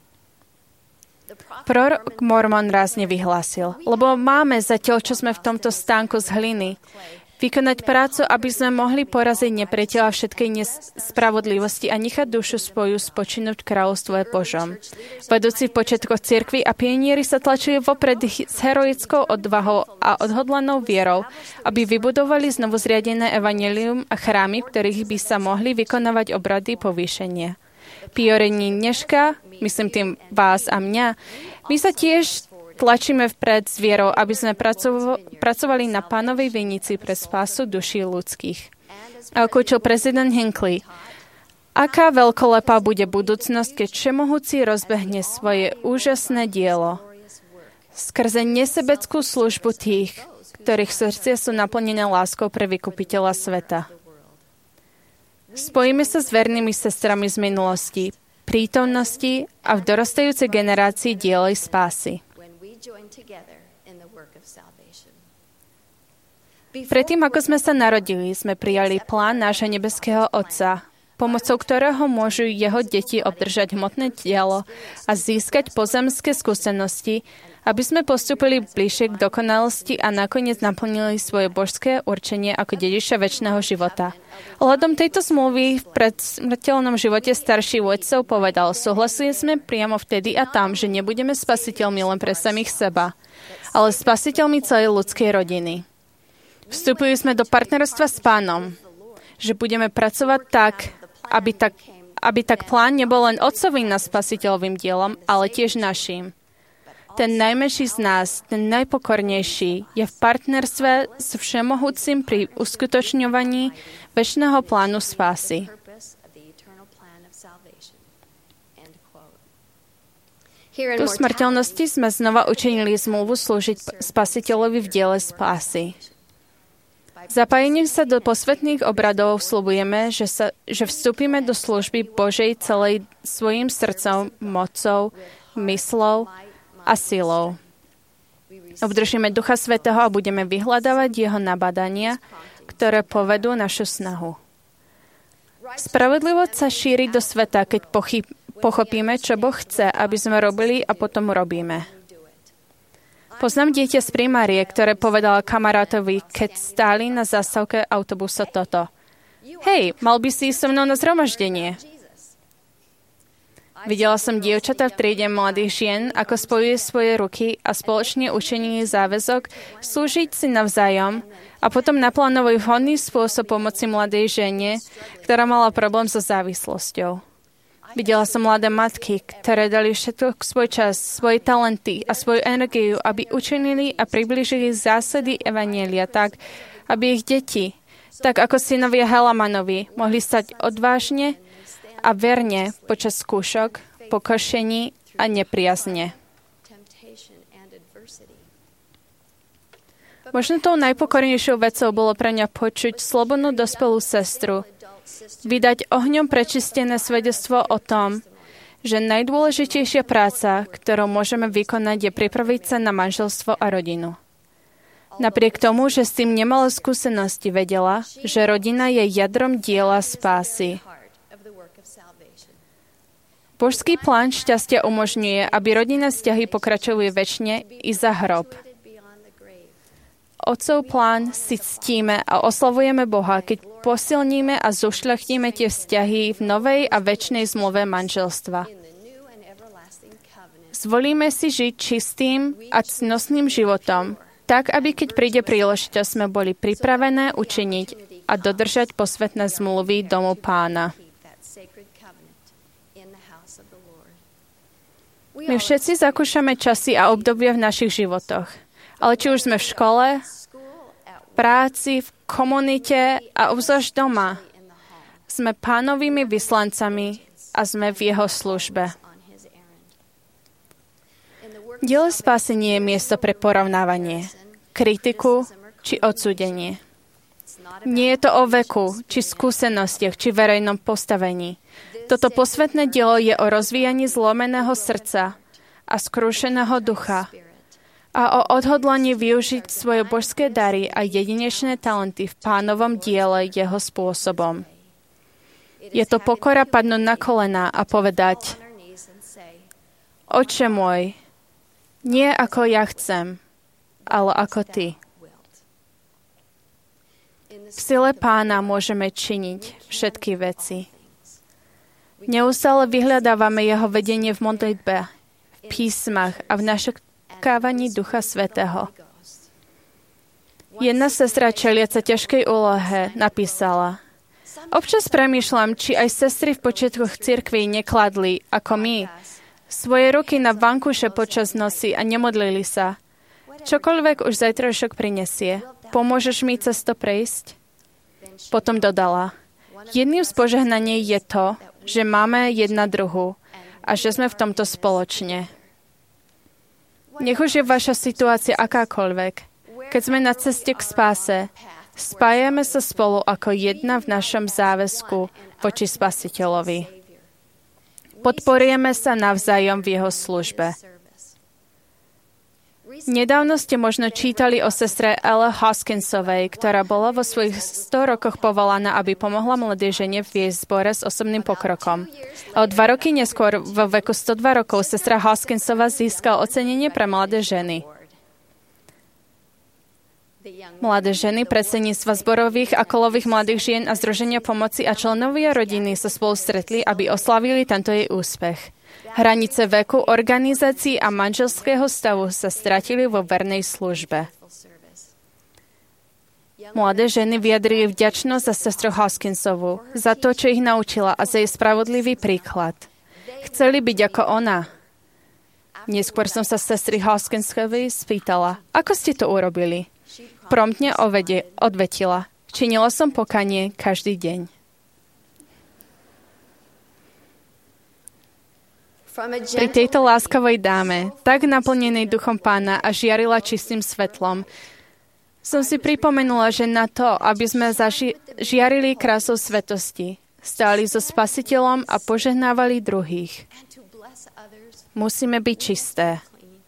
Prorok Mormon rázne vyhlásil: lebo máme zatiaľ, čo sme v tomto stánku z hliny, Vykonať prácu, aby sme mohli poraziť nepriateľa všetkej nespravodlivosti a nechať dušu svoju spočinúť v kráľovstve Božom. Vedúci v počiatkoch cirkvi a pienieri sa tlačili vopred s heroickou odvahou a odhodlanou vierou, aby vybudovali znovu zriadené evanjelium a chrámy, v ktorých by sa mohli vykonávať obrady povýšenia. Piorení dneška, myslím tým vás a mňa, my sa tiež tlačíme vpred s vierou, aby sme pracovali na Pánovej vinici pre spásu duší ľudských. A ako učil prezident Hinckley, aká veľkolepá bude budúcnosť, keď všemohúci rozbehne svoje úžasné dielo skrze nesebeckú službu tých, ktorých srdcia sú naplnené láskou pre vykupiteľa sveta. Spojíme sa s vernými sestrami z minulosti, prítomnosti a v dorastajúcej generácii dielej spásy. Predtým, ako sme sa narodili, sme prijali plán nášho nebeského Otca, pomocou ktorého môžu jeho deti obdržať hmotné telo a získať pozemské skúsenosti, aby sme postúpili bližšie k dokonalosti a nakoniec naplnili svoje božské určenie ako dediča večného života. Ohľadom tejto zmluvy v predsmrteľnom živote starší vodcov povedal, súhlasili sme priamo vtedy a tam, že nebudeme spasiteľmi len pre samých seba, ale spasiteľmi celej ľudskej rodiny. Vstúpili sme do partnerstva s Pánom, že budeme pracovať tak, aby tak plán nebol len otcovým na spasiteľovým dielom, ale tiež naším. Ten najmenší z nás, ten najpokornejší, je v partnerstve s všemohúcim pri uskutočňovaní večného plánu spásy. Tu v smrteľnosti sme znova učinili zmluvu slúžiť spasiteľovi v diele spásy. Zapájením sa do posvätných obradov sľubujeme, že vstúpime do služby Božej celej svojim srdcom, mocou, myslou a silou. Obdržíme Ducha Svätého a budeme vyhľadávať jeho nabadania, ktoré povedú našu snahu. Spravodlivosť sa šíri do sveta, keď pochopíme, čo Boh chce, aby sme robili a potom robíme. Poznám dieťa z primárie, ktoré povedala kamarátovi, keď stáli na zastávke autobusu toto. Hej, mal by si ísť so mnou na zhromaždenie. Videla som dievčatá v triede mladých žien, ako spojili svoje ruky a spoločne učinili záväzok slúžiť si navzájom a potom naplánovali vhodný spôsob pomoci mladej žene, ktorá mala problém so závislosťou. Videla som mladé matky, ktoré dali všetko svoj čas, svoje talenty a svoju energiu, aby učinili a priblížili zásady evanjelia tak, aby ich deti, tak ako synovia Helamanovi, mohli stať odvážne a verne počas skúšok, pokošení a nepriazne. Možno tou najpokornejšou vecou bolo pre mňa počuť slobodnú dospelú sestru, vydať ohňom prečistené svedectvo o tom, že najdôležitejšia práca, ktorú môžeme vykonať, je pripraviť sa na manželstvo a rodinu. Napriek tomu, že s tým nemala skúsenosti, vedela, že rodina je jadrom diela spásy. Božský plán šťastia umožňuje, aby rodinné vzťahy pokračovali večne i za hrob. Otcov plán si ctíme a oslavujeme Boha, keď posilníme a zošľachtíme tie vzťahy v novej a večnej zmluve manželstva. Zvolíme si žiť čistým a cnostným životom, tak, aby keď príde príležitosť, sme boli pripravené učiniť a dodržať posvätné zmluvy domu Pána. My všetci zakúšame časy a obdobia v našich životoch. Ale či už sme v škole, práci, v komunite a obzvlášť doma, sme Pánovými vyslancami a sme v jeho službe. Dielo spásy nie je miesto pre porovnávanie, kritiku či odsúdenie. Nie je to o veku, či skúsenostiach, či verejnom postavení. Toto posvätné dielo je o rozvíjaní zlomeného srdca a skrúšeného ducha a o odhodlaní využiť svoje božské dary a jedinečné talenty v Pánovom diele jeho spôsobom. Je to pokora padnúť na kolená a povedať: Otče môj, nie ako ja chcem, ale ako ty. V sile Pána môžeme činiť všetky veci. Neustále vyhľadávame jeho vedenie v modlitbe, v písmach a v našepkávaní Ducha Svätého. Jedna sestra čeliaca ťažkej úlohe napísala: Občas premýšľam, či aj sestry v počiatkoch cirkvi nekladli, ako my, svoje ruky na vankúše počas noci a nemodlili sa. Čokoľvek už zajtrajšok prinesie. Pomôžeš mi cez to prejsť? Potom dodala: Jedným z požehnaní je to, že máme jedna druhu a že sme v tomto spoločne. Nech už je vaša situácia akákoľvek. Keď sme na ceste k spáse, spájame sa spolu ako jedna v našom záväzku voči Spasiteľovi. Podporujeme sa navzájom v jeho službe. Nedávno ste možno čítali o sestre Elle Hoskinsovej, ktorá bola vo svojich 100 rokoch povolaná, aby pomohla mladej žene v jej zbore s osobným pokrokom. A o 2 roky neskôr, vo veku 102 rokov, sestra Hoskinsova získala ocenenie pre mladé ženy. Mladé ženy, predsedníctva zborových a kolových mladých žien a združenia pomoci a členovia rodiny sa spolu stretli, aby oslavili tento jej úspech. Hranice veku, organizácií a manželského stavu sa stratili vo vernej službe. Mladé ženy vyjadrili vďačnosť za sestru Hoskinsovú, za to, čo ich naučila a za jej spravodlivý príklad. Chceli byť ako ona. Neskôr som sa sestry Hoskinsovej spýtala: Ako ste to urobili? Promptne odvetila: Činila som pokanie každý deň. Pri tejto láskavej dáme, tak naplnenej Duchom Pána a žiarila čistým svetlom, som si pripomenula, že na to, aby sme žiarili krásou svetosti, stáli so Spasiteľom a požehnávali druhých, musíme byť čisté.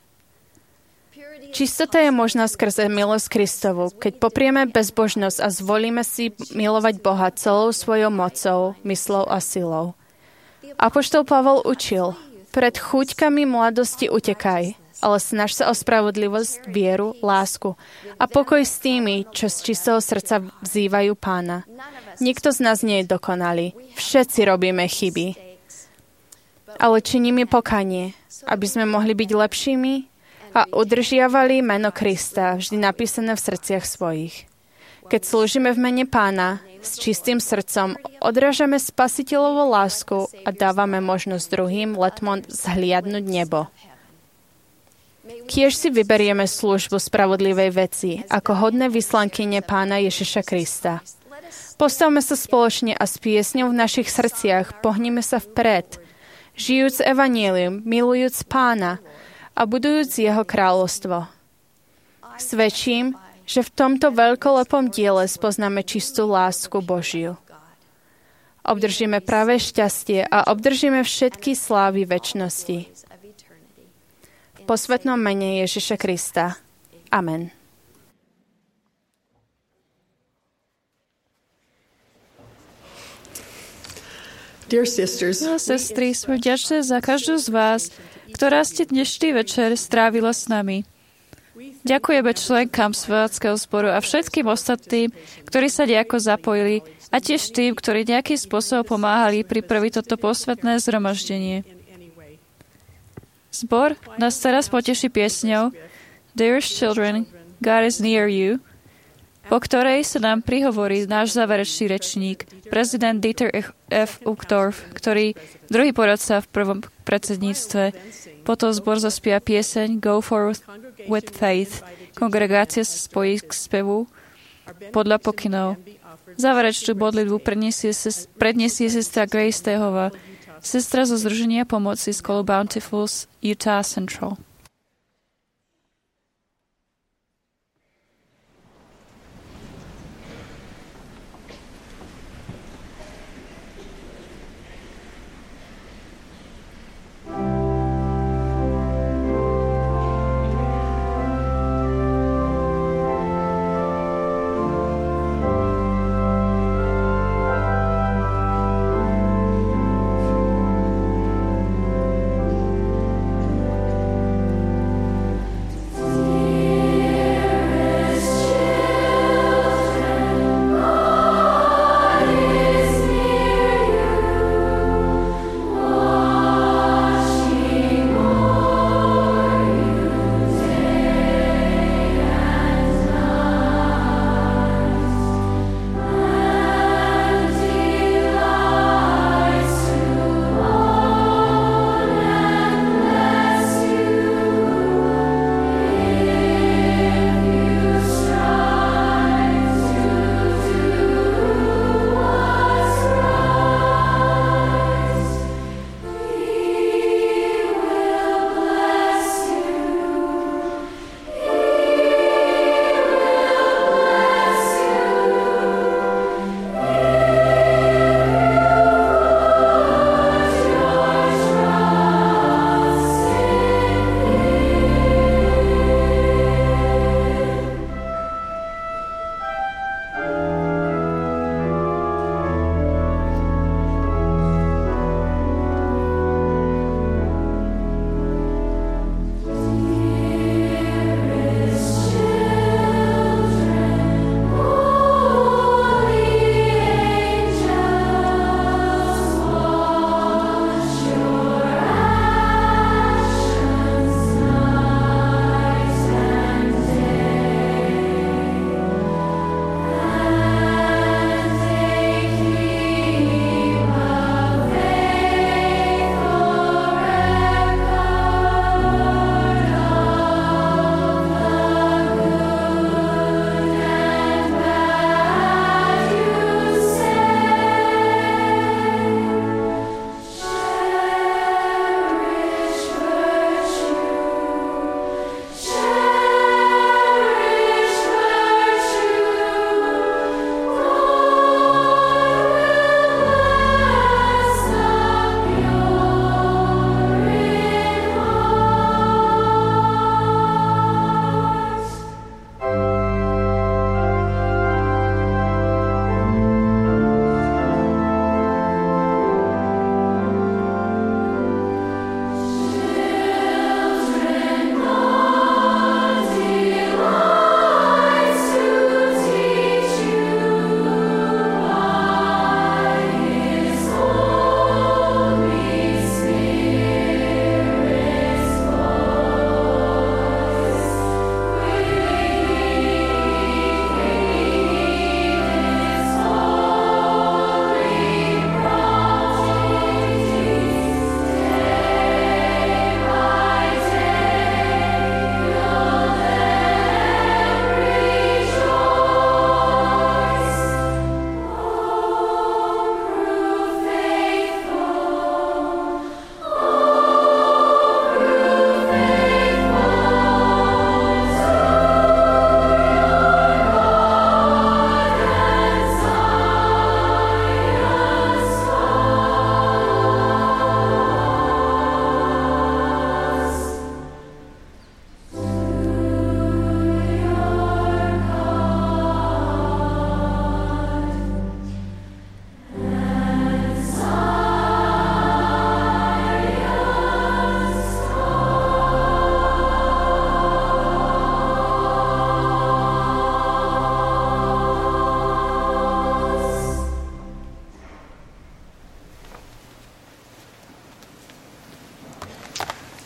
Čistota je možná skrze milosť Kristovu, keď poprieme bezbožnosť a zvolíme si milovať Boha celou svojou mocou, myslou a silou. Apoštol Pavol učil: Pred chúťkami mladosti utekaj, ale snaž sa o spravodlivosť, vieru, lásku a pokoj s tými, čo z čistého srdca vzývajú Pána. Nikto z nás nie je dokonalý. Všetci robíme chyby. Ale činíme pokanie, aby sme mohli byť lepšími a udržiavali meno Krista vždy napísané v srdciach svojich. Keď slúžime v mene Pána s čistým srdcom, odrážame Spasiteľovú lásku a dávame možnosť druhým letmo zhliadnúť nebo. Kiež si vyberieme službu spravodlivej veci ako hodné vyslankyne Pána Ježiša Krista. Postavme sa spoločne a s piesňou v našich srdciach pohnime sa vpred, žijúc evanjelium, milujúc Pána a budujúc jeho kráľovstvo. Svedčím, že v tomto veľkolepom diele spoznáme čistú lásku Božiu. Obdržíme pravé šťastie a obdržíme všetky slávy večnosti. V posvätnom mene Ježiša Krista. Amen. Dear sisters, Milé sestry, sme vďačné za každú z vás, ktorá ste dnešný večer strávila s nami. Ďakujeme členkám Svetáckého zboru a všetkým ostatným, ktorí sa nejako zapojili, a tiež tým, ktorí nejakým spôsobom pomáhali pripraviť toto posvätné zhromaždenie. Zbor nás teraz poteší piesňou Dearest Children, God is near you, po ktorej sa nám prihovorí náš záverečný rečník, prezident Dieter F. Uchtdorf, ktorý druhý poradca v prvom predsedníctve. Potom zbor zaspia pieseň Go Forth with Faith. Kongregácia sa spojí k spevu podľa pokynov. Záverečnú modlitbu predniesie sestra Grace Tehová, sestra zo Združenia pomoci z Colu Bountiful Utah Central.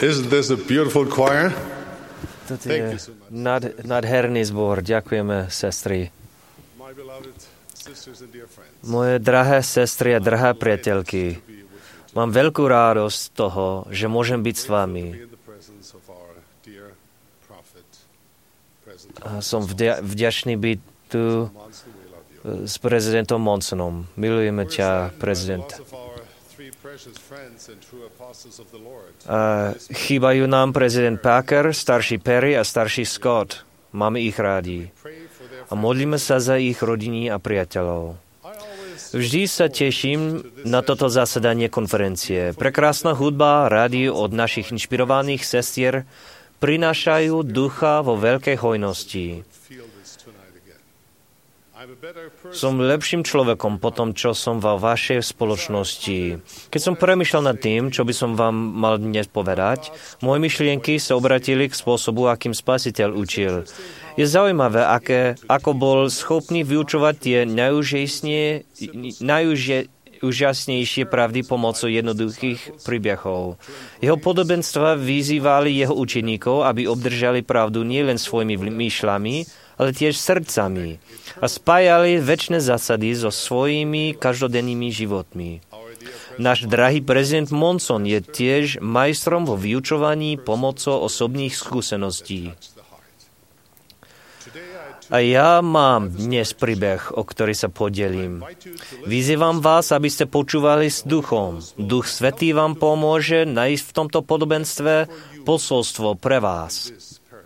Isn't this a beautiful choir? Toto je nádherný zbor. Ďakujeme, sestry. My beloved sisters and dear friends. Moje drahé sestry a drahé priateľky, mám veľkú radosť z toho, že môžem byť s vami. A som vďačný byť tu s prezidentom Monsonom. Milujeme ťa, prezident. A chýbajú nám prezident Packer, starší Perry a starší Scott. Máme ich rádi. A modlíme sa za ich rodiny a priateľov. Vždy sa teším na toto zasadanie konferencie. Prekrásna hudba, rádio od našich inšpirovaných sestier prinášajú ducha vo veľkej hojnosti. Som lepším človekom po tom, čo som vo vašej spoločnosti. Keď som premýšľal nad tým, čo by som vám mal dnes povedať, moje myšlienky sa obratili k spôsobu, akým Spasiteľ učil. Je zaujímavé, ako bol schopný vyučovať tie najúžasnejšie pravdy pomocou jednoduchých príbehov. Jeho podobenstva vyzývali jeho učeníkov, aby obdržali pravdu nielen svojimi myšľami, ale tiež srdcami a spájali večné zásady so svojimi každodennými životmi. Náš drahý prezident Monson je tiež majstrom vo vyučovaní pomocou osobných skúseností. A ja mám dnes príbeh, o ktorý sa podelím. Vyzývam vás, aby ste počúvali s duchom. Duch Svätý vám pomôže nájsť v tomto podobenstve posolstvo pre vás.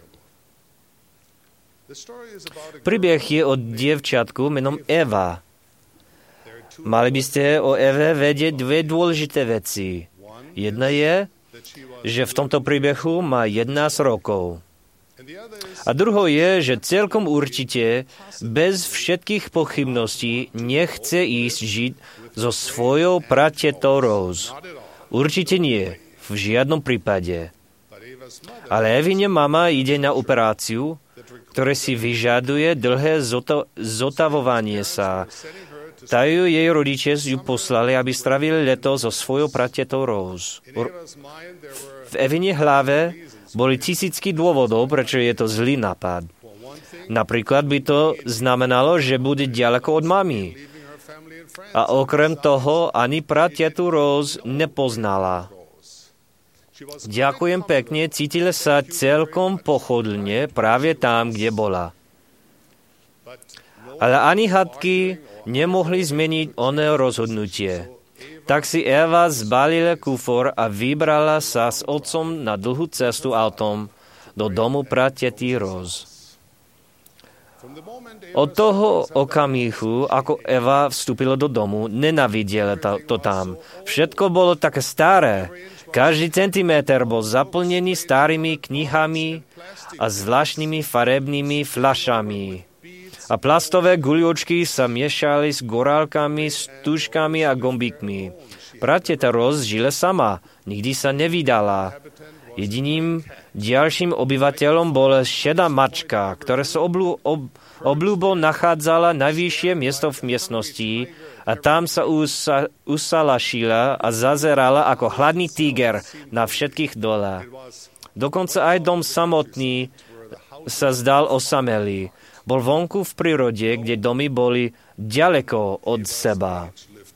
Príbeh je o dievčatku menom Eva. Mali by ste o Eve vedieť dve dôležité veci. Jedna je, že v tomto príbehu má 11 rokov. A druhou je, že celkom určite, bez všetkých pochybností, nechce ísť žiť so svojou pratetou Rose. Určite nie, v žiadnom prípade. Ale Evine mama ide na operáciu, ktoré si vyžaduje dlhé zotavovanie sa. Tajú jej rodičia ju poslali, aby stravili leto so svojou pratetou Rose. V Evine hlave boli tisícky dôvodov, prečo je to zlý nápad. Napríklad by to znamenalo, že bude ďaleko od mami. A okrem toho ani pratetu Rose nepoznala. Ďakujem pekne, cítila sa celkom pohodlne práve tam, kde bola. Ale ani hadky nemohli zmeniť oné rozhodnutie. Tak si Eva zbalila kufor a vybrala sa s otcom na dlhú cestu autom do domu pratety Rose. Od toho okamihu, ako Eva vstúpila do domu, nenávidela to tam. Všetko bolo také staré. Každý centimeter bol zaplnený starými knihami a zvláštnymi farebnými fľašami. A plastové guľočky sa miešali s gorálkami, stužkami a gombíkmi. Prateta Rose žila sama, nikdy sa nevydala. Jediným ďalším obyvateľom bola šedá mačka, ktorá sa obľúbo nachádzala najvyššie miesto v miestnosti a tam sa usalašila a zazerala ako hladný tiger na všetkých dole. Dokonca aj dom samotný sa zdal osamelý. Bol vonku v prírode, kde domy boli ďaleko od seba.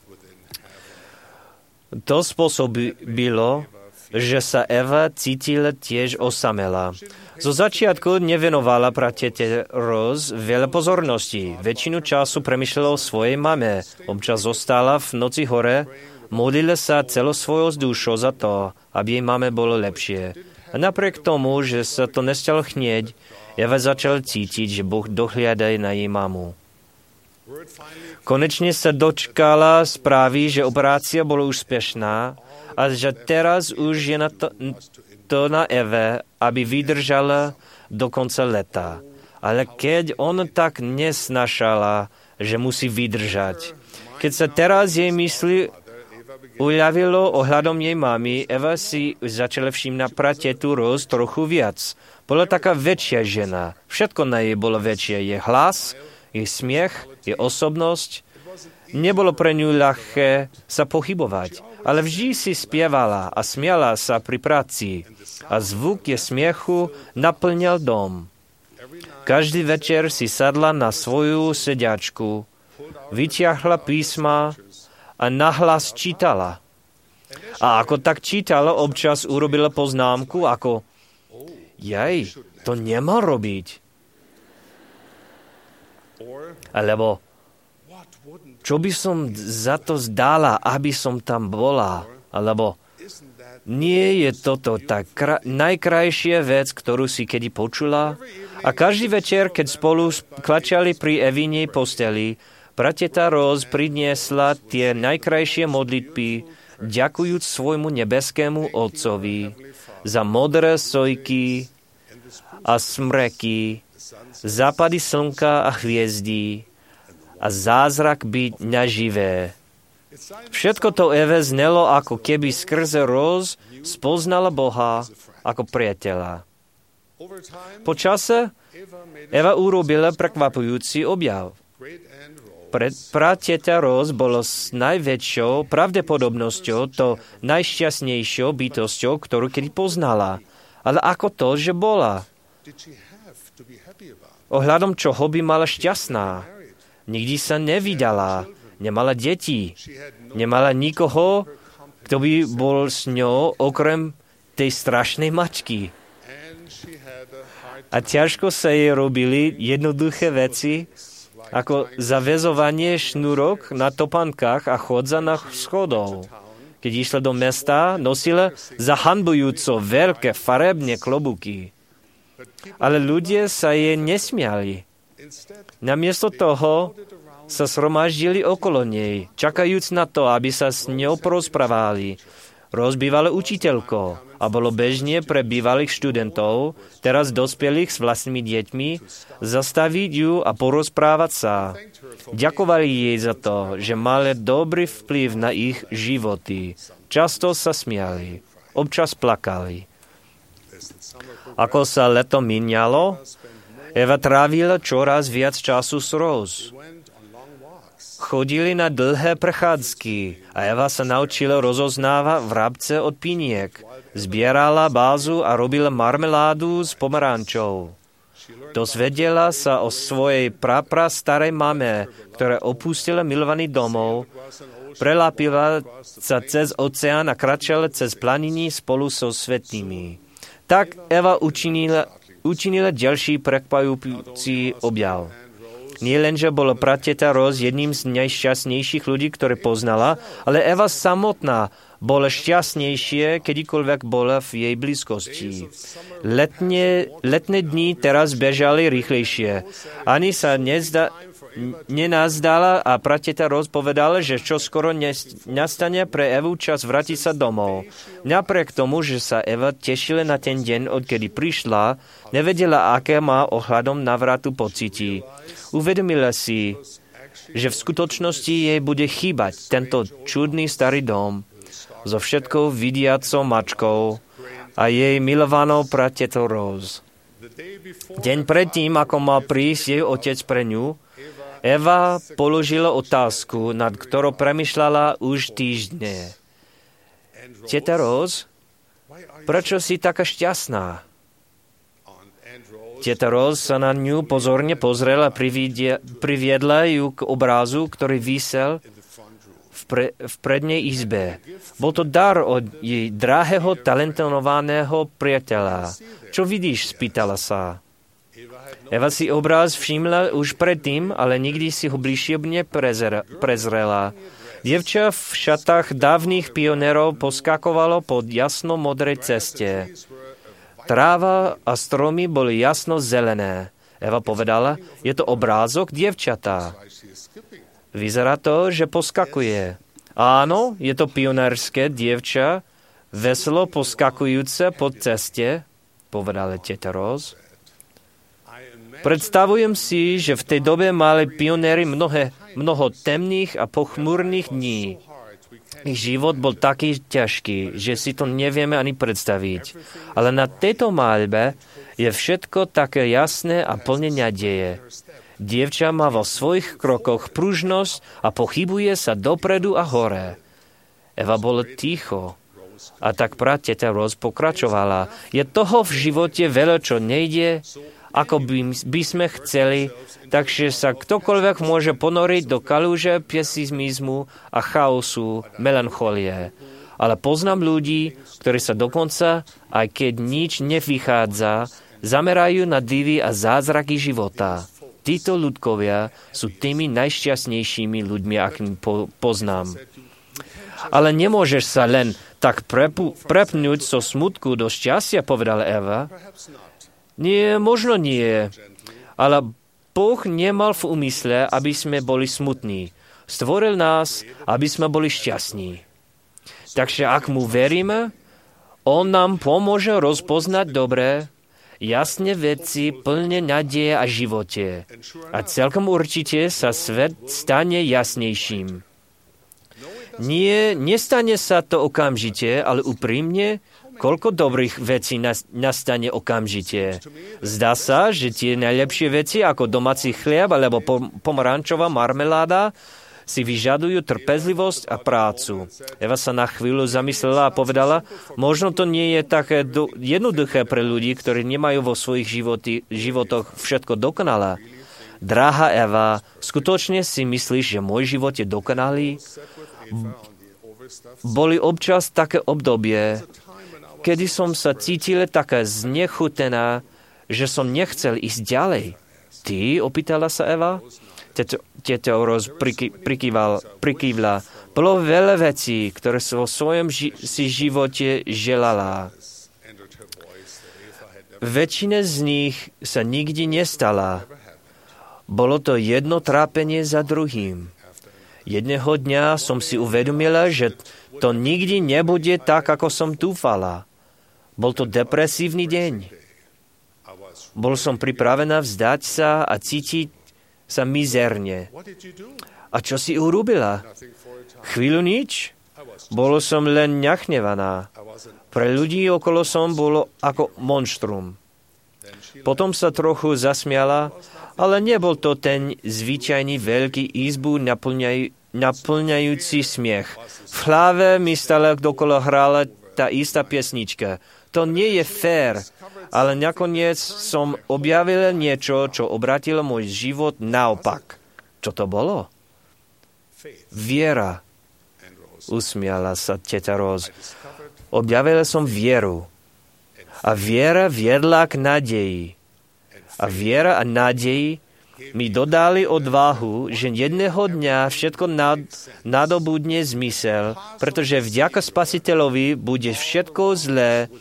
To spôsobilo, že sa Eva cítila tiež osamela. Zo začiatku nevenovala pratete Rose veľa pozorností. Väčšinu času premýšľala o svojej mame. Občas zostala v noci hore, modlila sa celou svojou dušou za to, aby jej mame bolo lepšie. A napriek tomu, že sa to nestalo hneď, Eva začala cítiť, že Boh dohliada na jej mamu. Konečne sa dočkala správy, že operácia bola úspešná a že teraz už je to na Eve, aby vydržala do konca leta. Ale keď on tak nesnašala, že musí vydržať. Keď sa teraz jej mysli uľavilo ohľadom jej mamy, Eva si začala všimnať pratetu Rose trochu viac. Bola taká väčšia žena. Všetko na jej bolo väčšie. Jej hlas, jej smiech, jej osobnosť. Nebolo pre ňu ľahké sa pochybovať, ale vždy si spievala a smiala sa pri práci a zvuk jej smiechu naplňal dom. Každý večer si sadla na svoju sediačku, vytiahla písma a nahlas čítala. A ako tak čítala, občas urobila poznámku ako jaj, to nemal robiť. Alebo čo by som za to zdala, aby som tam bola? Alebo nie je toto tá najkrajšia vec, ktorú si kedy počula? A každý večer, keď spolu klačali pri Evinej posteli, prateta Rose priniesla tie najkrajšie modlitby, ďakujúc svojmu nebeskému Otcovi za modré sojky a smreky, západy slnka a hviezdy a zázrak byť naživé. Všetko to Eve znelo, ako keby skrze Rose spoznala Boha ako priateľa. Po čase Eva urobila prekvapujúci objav. Prateta Rose bolo s najväčšou pravdepodobnosťou to najšťastnejšou bytosťou, ktorú kedy poznala. Ale ako to, že bola? Ohľadom čoho by mala šťastná? Nikdy sa nevydala, nemala deti, nemala nikoho, kto by bol s ňou okrem tej strašnej mačky. A ťažko sa jej robili jednoduché veci, ako zaväzovanie šnúrok na topankách a chodza na schodov. Keď išla do mesta, nosila zahanbujúco veľké farebné klobúky. Ale ľudia sa jej nesmiali. Namiesto toho sa shromaždili okolo nej, čakajúc na to, aby sa s ňou porozprávali. Rozbývala učiteľko a bolo bežne pre bývalých študentov, teraz dospelých s vlastnými deťmi, zastaviť ju a porozprávať sa. Ďakovali jej za to, že mali dobrý vplyv na ich životy. Často sa smiali, občas plakali. Ako sa leto míňalo, Eva trávila čoraz viac času s Rose. Chodili na dlhé prechádzky a Eva sa naučila rozoznávať vrabce od piniek. Zbierala bázu a robila marmeládu s pomarančou. Dozvedela sa o svojej starej mame, ktorá opustila milovaný domov, prelápila sa cez oceán a kračala cez planiny spolu so svätými. Tak Eva učinila ďalší prekvapujúci objav. Nie len, že bolo prateta Rose jedným z najšťastnejších ľudí, ktoré poznala, ale Eva samotná bola šťastnejšie, kedykoľvek bola v jej blízkosti. Letné dni teraz bežali rýchlejšie. Ani sa nenazdala a prateta Rose povedala, že čo skoro nastane pre Evu čas vrátiť sa domov. Napriek tomu, že sa Eva tešila na ten deň, odkedy prišla, nevedela, aké má ohľadom navratu pocity. Uvedomila si, že v skutočnosti jej bude chýbať tento čudný starý dom so všetkou vidiacou mačkou a jej milovanou pratetou Rose. Deň predtým, ako mal prísť jej otec pre ňu, Eva položila otázku, nad ktorou premýšľala už týždne. Teta Rose, prečo si taká šťastná? Teta Rose sa na ňu pozorne pozrela a priviedla ju k obrázu, ktorý visel v prednej izbe. Bol to dar od jej drahého, talentovaného priateľa. Čo vidíš? Spýtala sa. Eva si obráz všimla už predtým, ale nikdy si ho bližšie prezrela. Dievča v šatách dávnych pionierov poskakovalo po jasno modrej ceste. Tráva a stromy boli jasno zelené. Eva povedala, je to obrázok dievčatá. Vyzerá to, že poskakuje. Áno, je to pionérske dievča, veselo poskakujúce po ceste, povedala teta Rose. Predstavujem si, že v tej dobe mali pionéri mnoho temných a pochmúrnych dní. Ich život bol taký ťažký, že si to nevieme ani predstaviť. Ale na tejto maľbe je všetko také jasné a plné nádeje. Dievča má vo svojich krokoch pružnosť a pochybuje sa dopredu a hore. Eva bola ticho. A tak teta Rose pokračovala. Je toho v živote veľa, čo nejde, ako by sme chceli, takže sa ktokoľvek môže ponoriť do kaluže pesimizmu a chaosu, melancholie. Ale poznám ľudí, ktorí sa dokonca, aj keď nič nevychádza, zamerajú na divy a zázraky života. Títo ľudkovia sú tými najšťastnejšími ľuďmi, akým poznám. Ale nemôžeš sa len tak prepnúť zo smutku do šťastia, povedala Eva. Nie, možno nie. Ale Boh nemal v úmysle, aby sme boli smutní. Stvoril nás, aby sme boli šťastní. Takže ak mu veríme, on nám pomôže rozpoznať dobré, jasné veci plné nádeje a živote. A celkom určite sa svet stane jasnejším. Nie, nestane sa to okamžite, ale úprimne, koľko dobrých vecí nastane okamžite. Zdá sa, že tie najlepšie veci, ako domáci chlieb alebo pomarančová marmeláda, si vyžadujú trpezlivosť a prácu. Eva sa na chvíľu zamyslela a povedala, možno to nie je také jednoduché pre ľudí, ktorí nemajú vo svojich životoch všetko dokonalé. Drahá Eva, skutočne si myslíš, že môj život je dokonalý? Boli občas také obdobie, kedy som sa cítila taká znechutená, že som nechcel ísť ďalej. Ty? Opýtala sa Eva. Teta Rose prikývla. Bolo veľa vecí, ktoré vo svojom živote želala. Väčšina z nich sa nikdy nestala. Bolo to jedno trápenie za druhým. Jedného dňa som si uvedomila, že to nikdy nebude tak, ako som dúfala. Bol to depresívny deň. Bol som pripravená vzdať sa a cítiť sa mizerne. A čo si urobila? Chvíľu nič? Bolo som len nahnevaná. Pre ľudí okolo som bolo ako monštrum. Potom sa trochu zasmiala, ale nebol to ten zvyčajný veľký izbu naplňajúci smiech. V hlave mi stále dokola hrála tá istá piesnička. To nie je fér, ale nakoniec som objavil niečo, čo obratilo môj život naopak. Čo to bolo? Viera. Usmiala sa teta Rose. Objavil som vieru. A viera viedla k nádeji. A viera a nádej mi dodali odvahu, že jedného dňa všetko nadobudne zmysel, pretože vďaka Spasiteľovi bude všetko zlé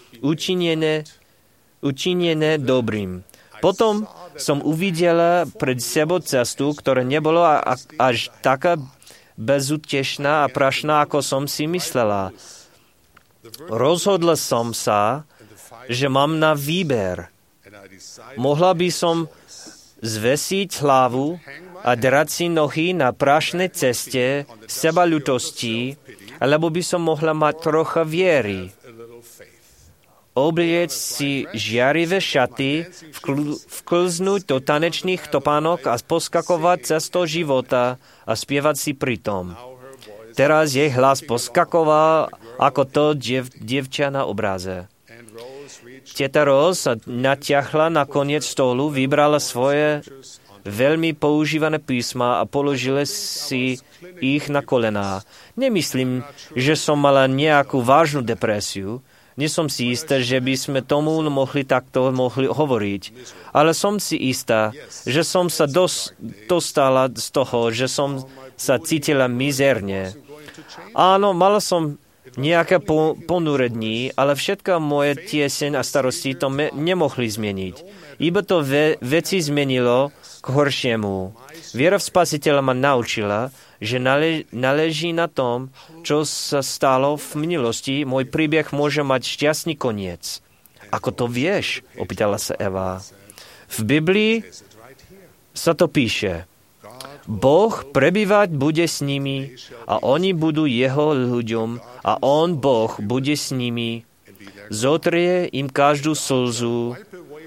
učinené dobrým. Potom som uvidela pred sebou cestu, ktorá nebola až taká bezútešná a prašná, ako som si myslela. Rozhodla som sa, že mám na výber. Mohla by som zvesiť hlavu a drať si nohy na prašnej ceste sebaľútosti, alebo by som mohla mať trocha viery. Obliecť si žiarivé šaty, vklznúť do tanečných topánok a poskakovať cestou života a spievať si pritom. Teraz jej hlas poskakoval ako to dievča na obraze. Teta Rose sa natiahla na koniec stolu, vybrala svoje veľmi používané písma a položila si ich na kolená. Nemyslím, že som mala nejakú vážnu depresiu. Nie som si istá, že by sme tomu mohli hovoriť. Ale som si istá, že som sa dostala z toho, že som sa cítila mizerne. Áno, mala som nejaké ponuré dní, ale všetko moje tieseň a starosti to nemohli zmeniť. Iba to veci zmenilo k horšiemu. Viera v Spasiteľa ma naučila, že náleží na tom, čo sa stalo v minulosti, môj príbeh môže mať šťastný koniec. Ako to vieš? Opýtala sa Eva. V Biblii sa to píše. Boh prebývať bude s nimi a oni budú jeho ľuďom a on, Boh, bude s nimi. Zotrie im každú slzu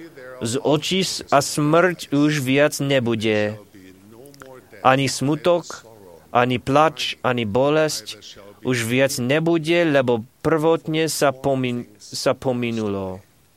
Z očí a smrť už viac nebude. Ani smutok, ani plač, ani bolesť už viac nebude, lebo prvotne sa pominulo.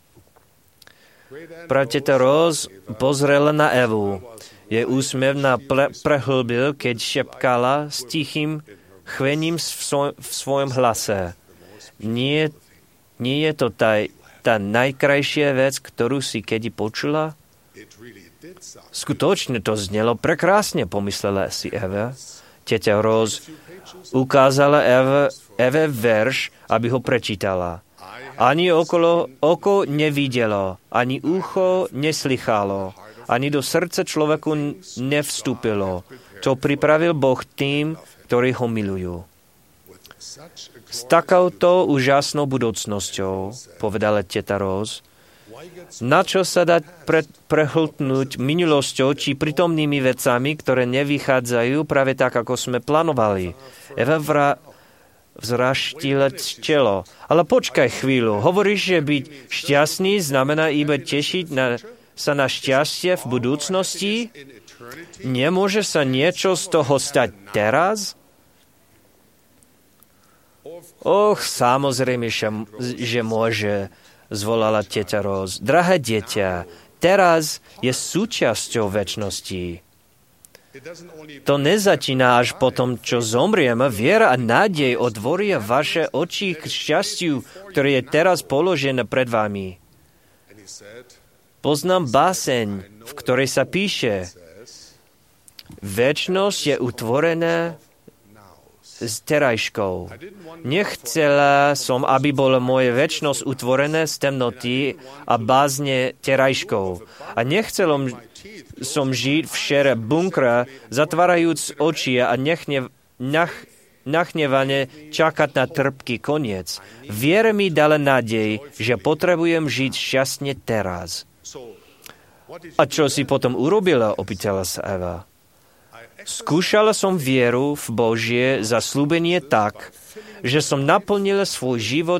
Prateta Rose pozrela na Evu. Jej úsmev prehlbil, keď šepkala s tichým chvením v svojom hlase. Nie je to tá najkrajšia vec, ktorú si kedy počula? Skutočne to znelo prekrásne, pomyslela si Eva. Teta Rose ukázala Eve verš, aby ho prečítala. Ani oko nevidelo, ani ucho neslychalo, ani do srdca človeku nevstúpilo. To pripravil Boh tým, ktorí ho milujú. S takouto úžasnou budúcnosťou, povedala teta Rose, na čo sa dať prehltnúť minulosťou či prítomnými vecami, ktoré nevychádzajú práve tak, ako sme plánovali. Eva vzraštila čelo. Ale počkaj chvíľu. Hovoríš, že byť šťastný znamená iba tešiť sa na šťastie v budúcnosti? Nemôže sa niečo z toho stať teraz? Samozrejme, že môže, zvolala teta Rose. Drahé dieťa, teraz je súčasťou večnosti. To nezačína až po tom, čo zomrieme. Viera a nádej otvoria vaše oči k šťastiu, ktoré je teraz položené pred vami. Poznám báseň, v ktorej sa píše: večnosť je utvorená s terajškou. Nechcela som, aby bola moja večnosť utvorená z temnoty a bázne terajškou. A nechcel som žiť v šere bunkra, zatvárajúc oči a nachnevane čakať na trpký koniec. Viera mi dala nádej, že potrebujem žiť šťastne teraz. A čo si potom urobila? Opýtala sa Eva. Skúšala som vieru v Božie zasľúbenie tak, že som naplnila svoj život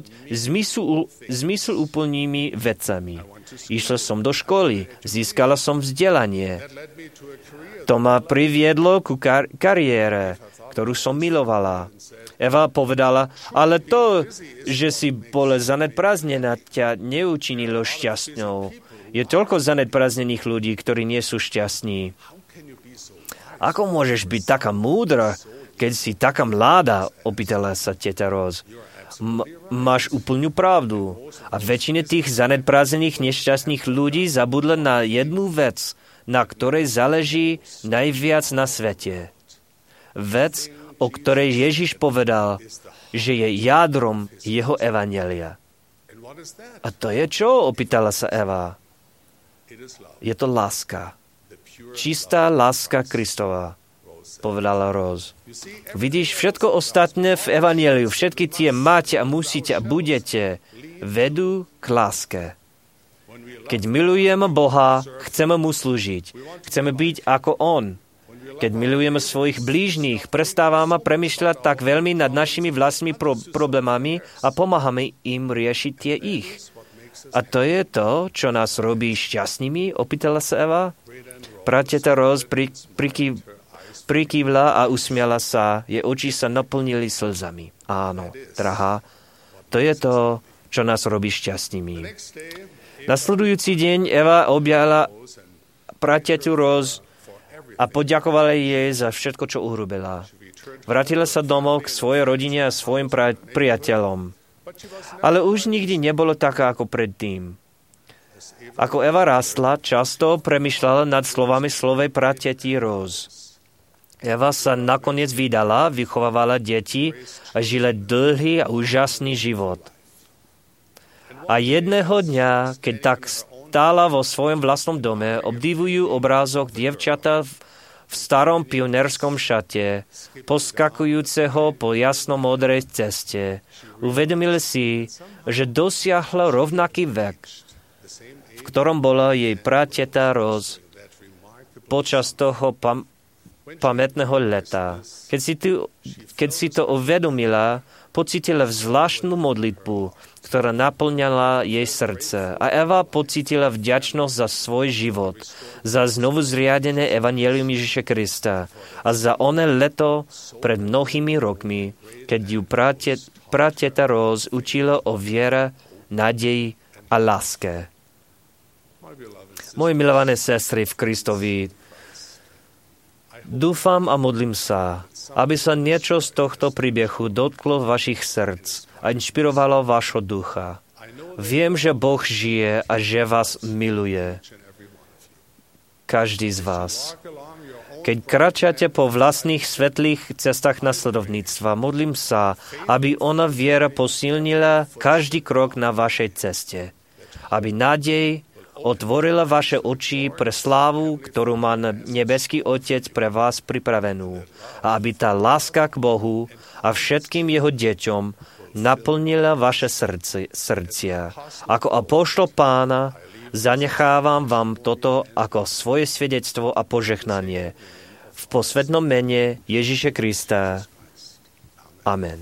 zmysluplnými vecami. Išla som do školy, získala som vzdelanie. To ma priviedlo ku kariére, ktorú som milovala. Eva povedala, ale to, že si bola zanedprázdnená, ťa neučinilo šťastnou. Je toľko zanedprázdnených ľudí, ktorí nie sú šťastní. Ako môžeš byť taká múdra, keď si taká mladá, opýtala sa teta Rose. Máš úplnú pravdu. A väčšina tých zanedprázdnených nešťastných ľudí zabudla na jednu vec, na ktorej záleží najviac na svete. Vec, o ktorej Ježiš povedal, že je jádrom jeho evanjelia. A to je čo? Opýtala sa Eva. Je to láska. Čistá láska Kristova, povedala Rose. Vidíš, všetko ostatné v evanjeliu, všetky tie máte a musíte a budete, vedú k láske. Keď milujeme Boha, chceme mu slúžiť. Chceme byť ako On. Keď milujeme svojich blížnych, prestávame premýšľať tak veľmi nad našimi vlastnými problémami a pomáhame im riešiť tie ich. A to je to, čo nás robí šťastnými, opýtala sa Eva. Prateta Rose prikývla a usmiala sa. Jej oči sa naplnili slzami. Áno, drahá, to je to, čo nás robí šťastnými. Nasledujúci deň Eva objala pratetu Rose a poďakovala jej za všetko, čo urobila. Vrátila sa domov k svojej rodine a svojim priateľom. Ale už nikdy nebolo taká ako predtým. Ako Eva rástla, často premýšľala nad slovami slovej pratety Rose. Eva sa nakoniec vydala, vychovávala deti a žila dlhý a úžasný život. A jedného dňa, keď tak stála vo svojom vlastnom dome, obdivujú obrázok dievčata v starom pionierskom šate, poskakujúceho po jasno-modrej ceste. Uvedomili si, že dosiahla rovnaký vek, v ktorom bola jej prateta Rose. Počas toho pamätného leta. Keď si to uvedomila, pocítila zvláštnu modlitbu, ktorá naplňala jej srdce. A Eva pocítila vďačnosť za svoj život, za znovu zriadené evanjelium Ježiša Krista a za oné leto pred mnohými rokmi, keď ju prateta Rose učila o viere, nádeji a láske. Moje milované sestry v Kristovi, dúfam a modlím sa, aby sa niečo z tohto príbehu dotklo vašich srdc a inšpirovalo vášho ducha. Viem, že Boh žije a že vás miluje. Každý z vás. Keď kráčate po vlastných svetlých cestách nasledovníctva, modlím sa, aby ona viera posilnila každý krok na vašej ceste. Aby nádej otvorila vaše oči pre slávu, ktorú má nebeský Otec pre vás pripravenú. A aby tá láska k Bohu a všetkým jeho deťom naplnila vaše srdcia. Ako apoštol Pána zanechávam vám toto ako svoje svedectvo a požehnanie. V posvätnom mene Ježiša Krista. Amen.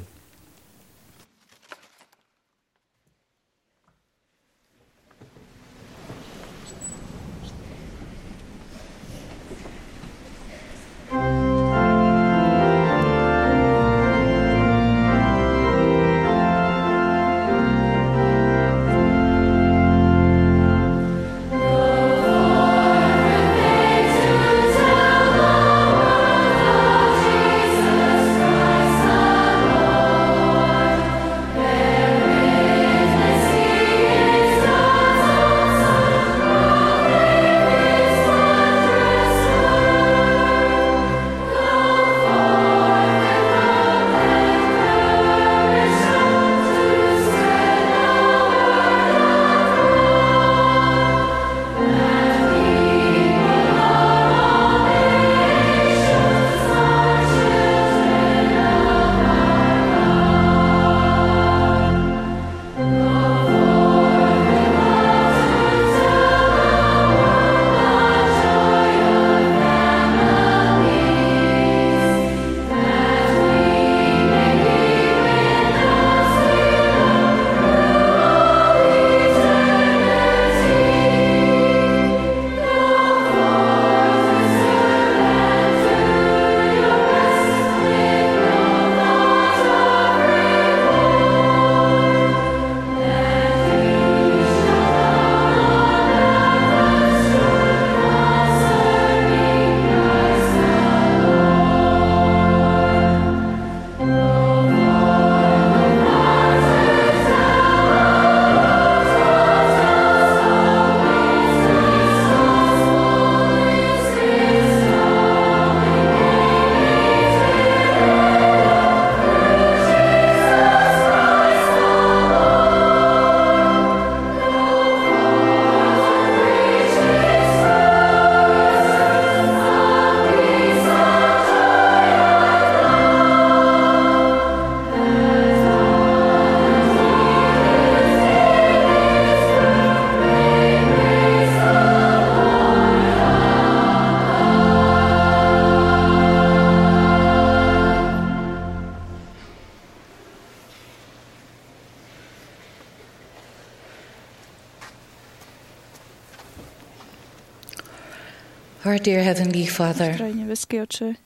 Our dear Heavenly Father, Drahý nebeský Oče,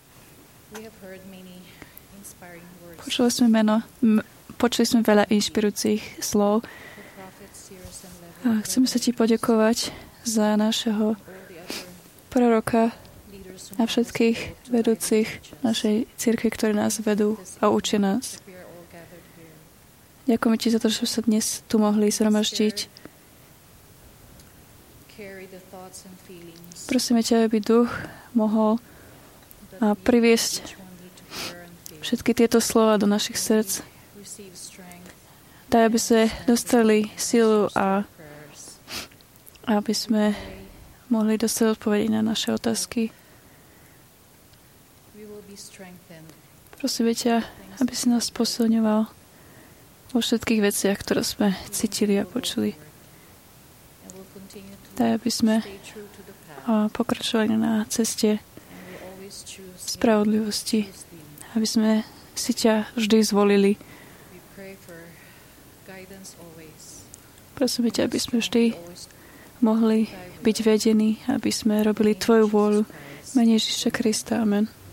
počuli sme veľa inšpirujúcich slov a chceme sa Ti poďakovať za našeho proroka a všetkých vedúcich našej cirkvi, ktorí nás vedú a učia nás. Ďakujeme Ti za to, že sme sa dnes tu mohli zhromaždiť. Prosíme ťa, aby duch mohol priviesť všetky tieto slova do našich srdc. Daj, aby sme dostali silu a aby sme mohli dostať odpovedi na naše otázky. Prosíme ťa, aby si nás posilňoval vo všetkých veciach, ktoré sme cítili a počuli. Daj, aby sme pokračovali na ceste spravodlivosti, aby sme si ťa vždy zvolili. Prosíme ťa, aby sme vždy mohli byť vedení, aby sme robili Tvoju vôľu. Mene Ježiša Krista. Amen.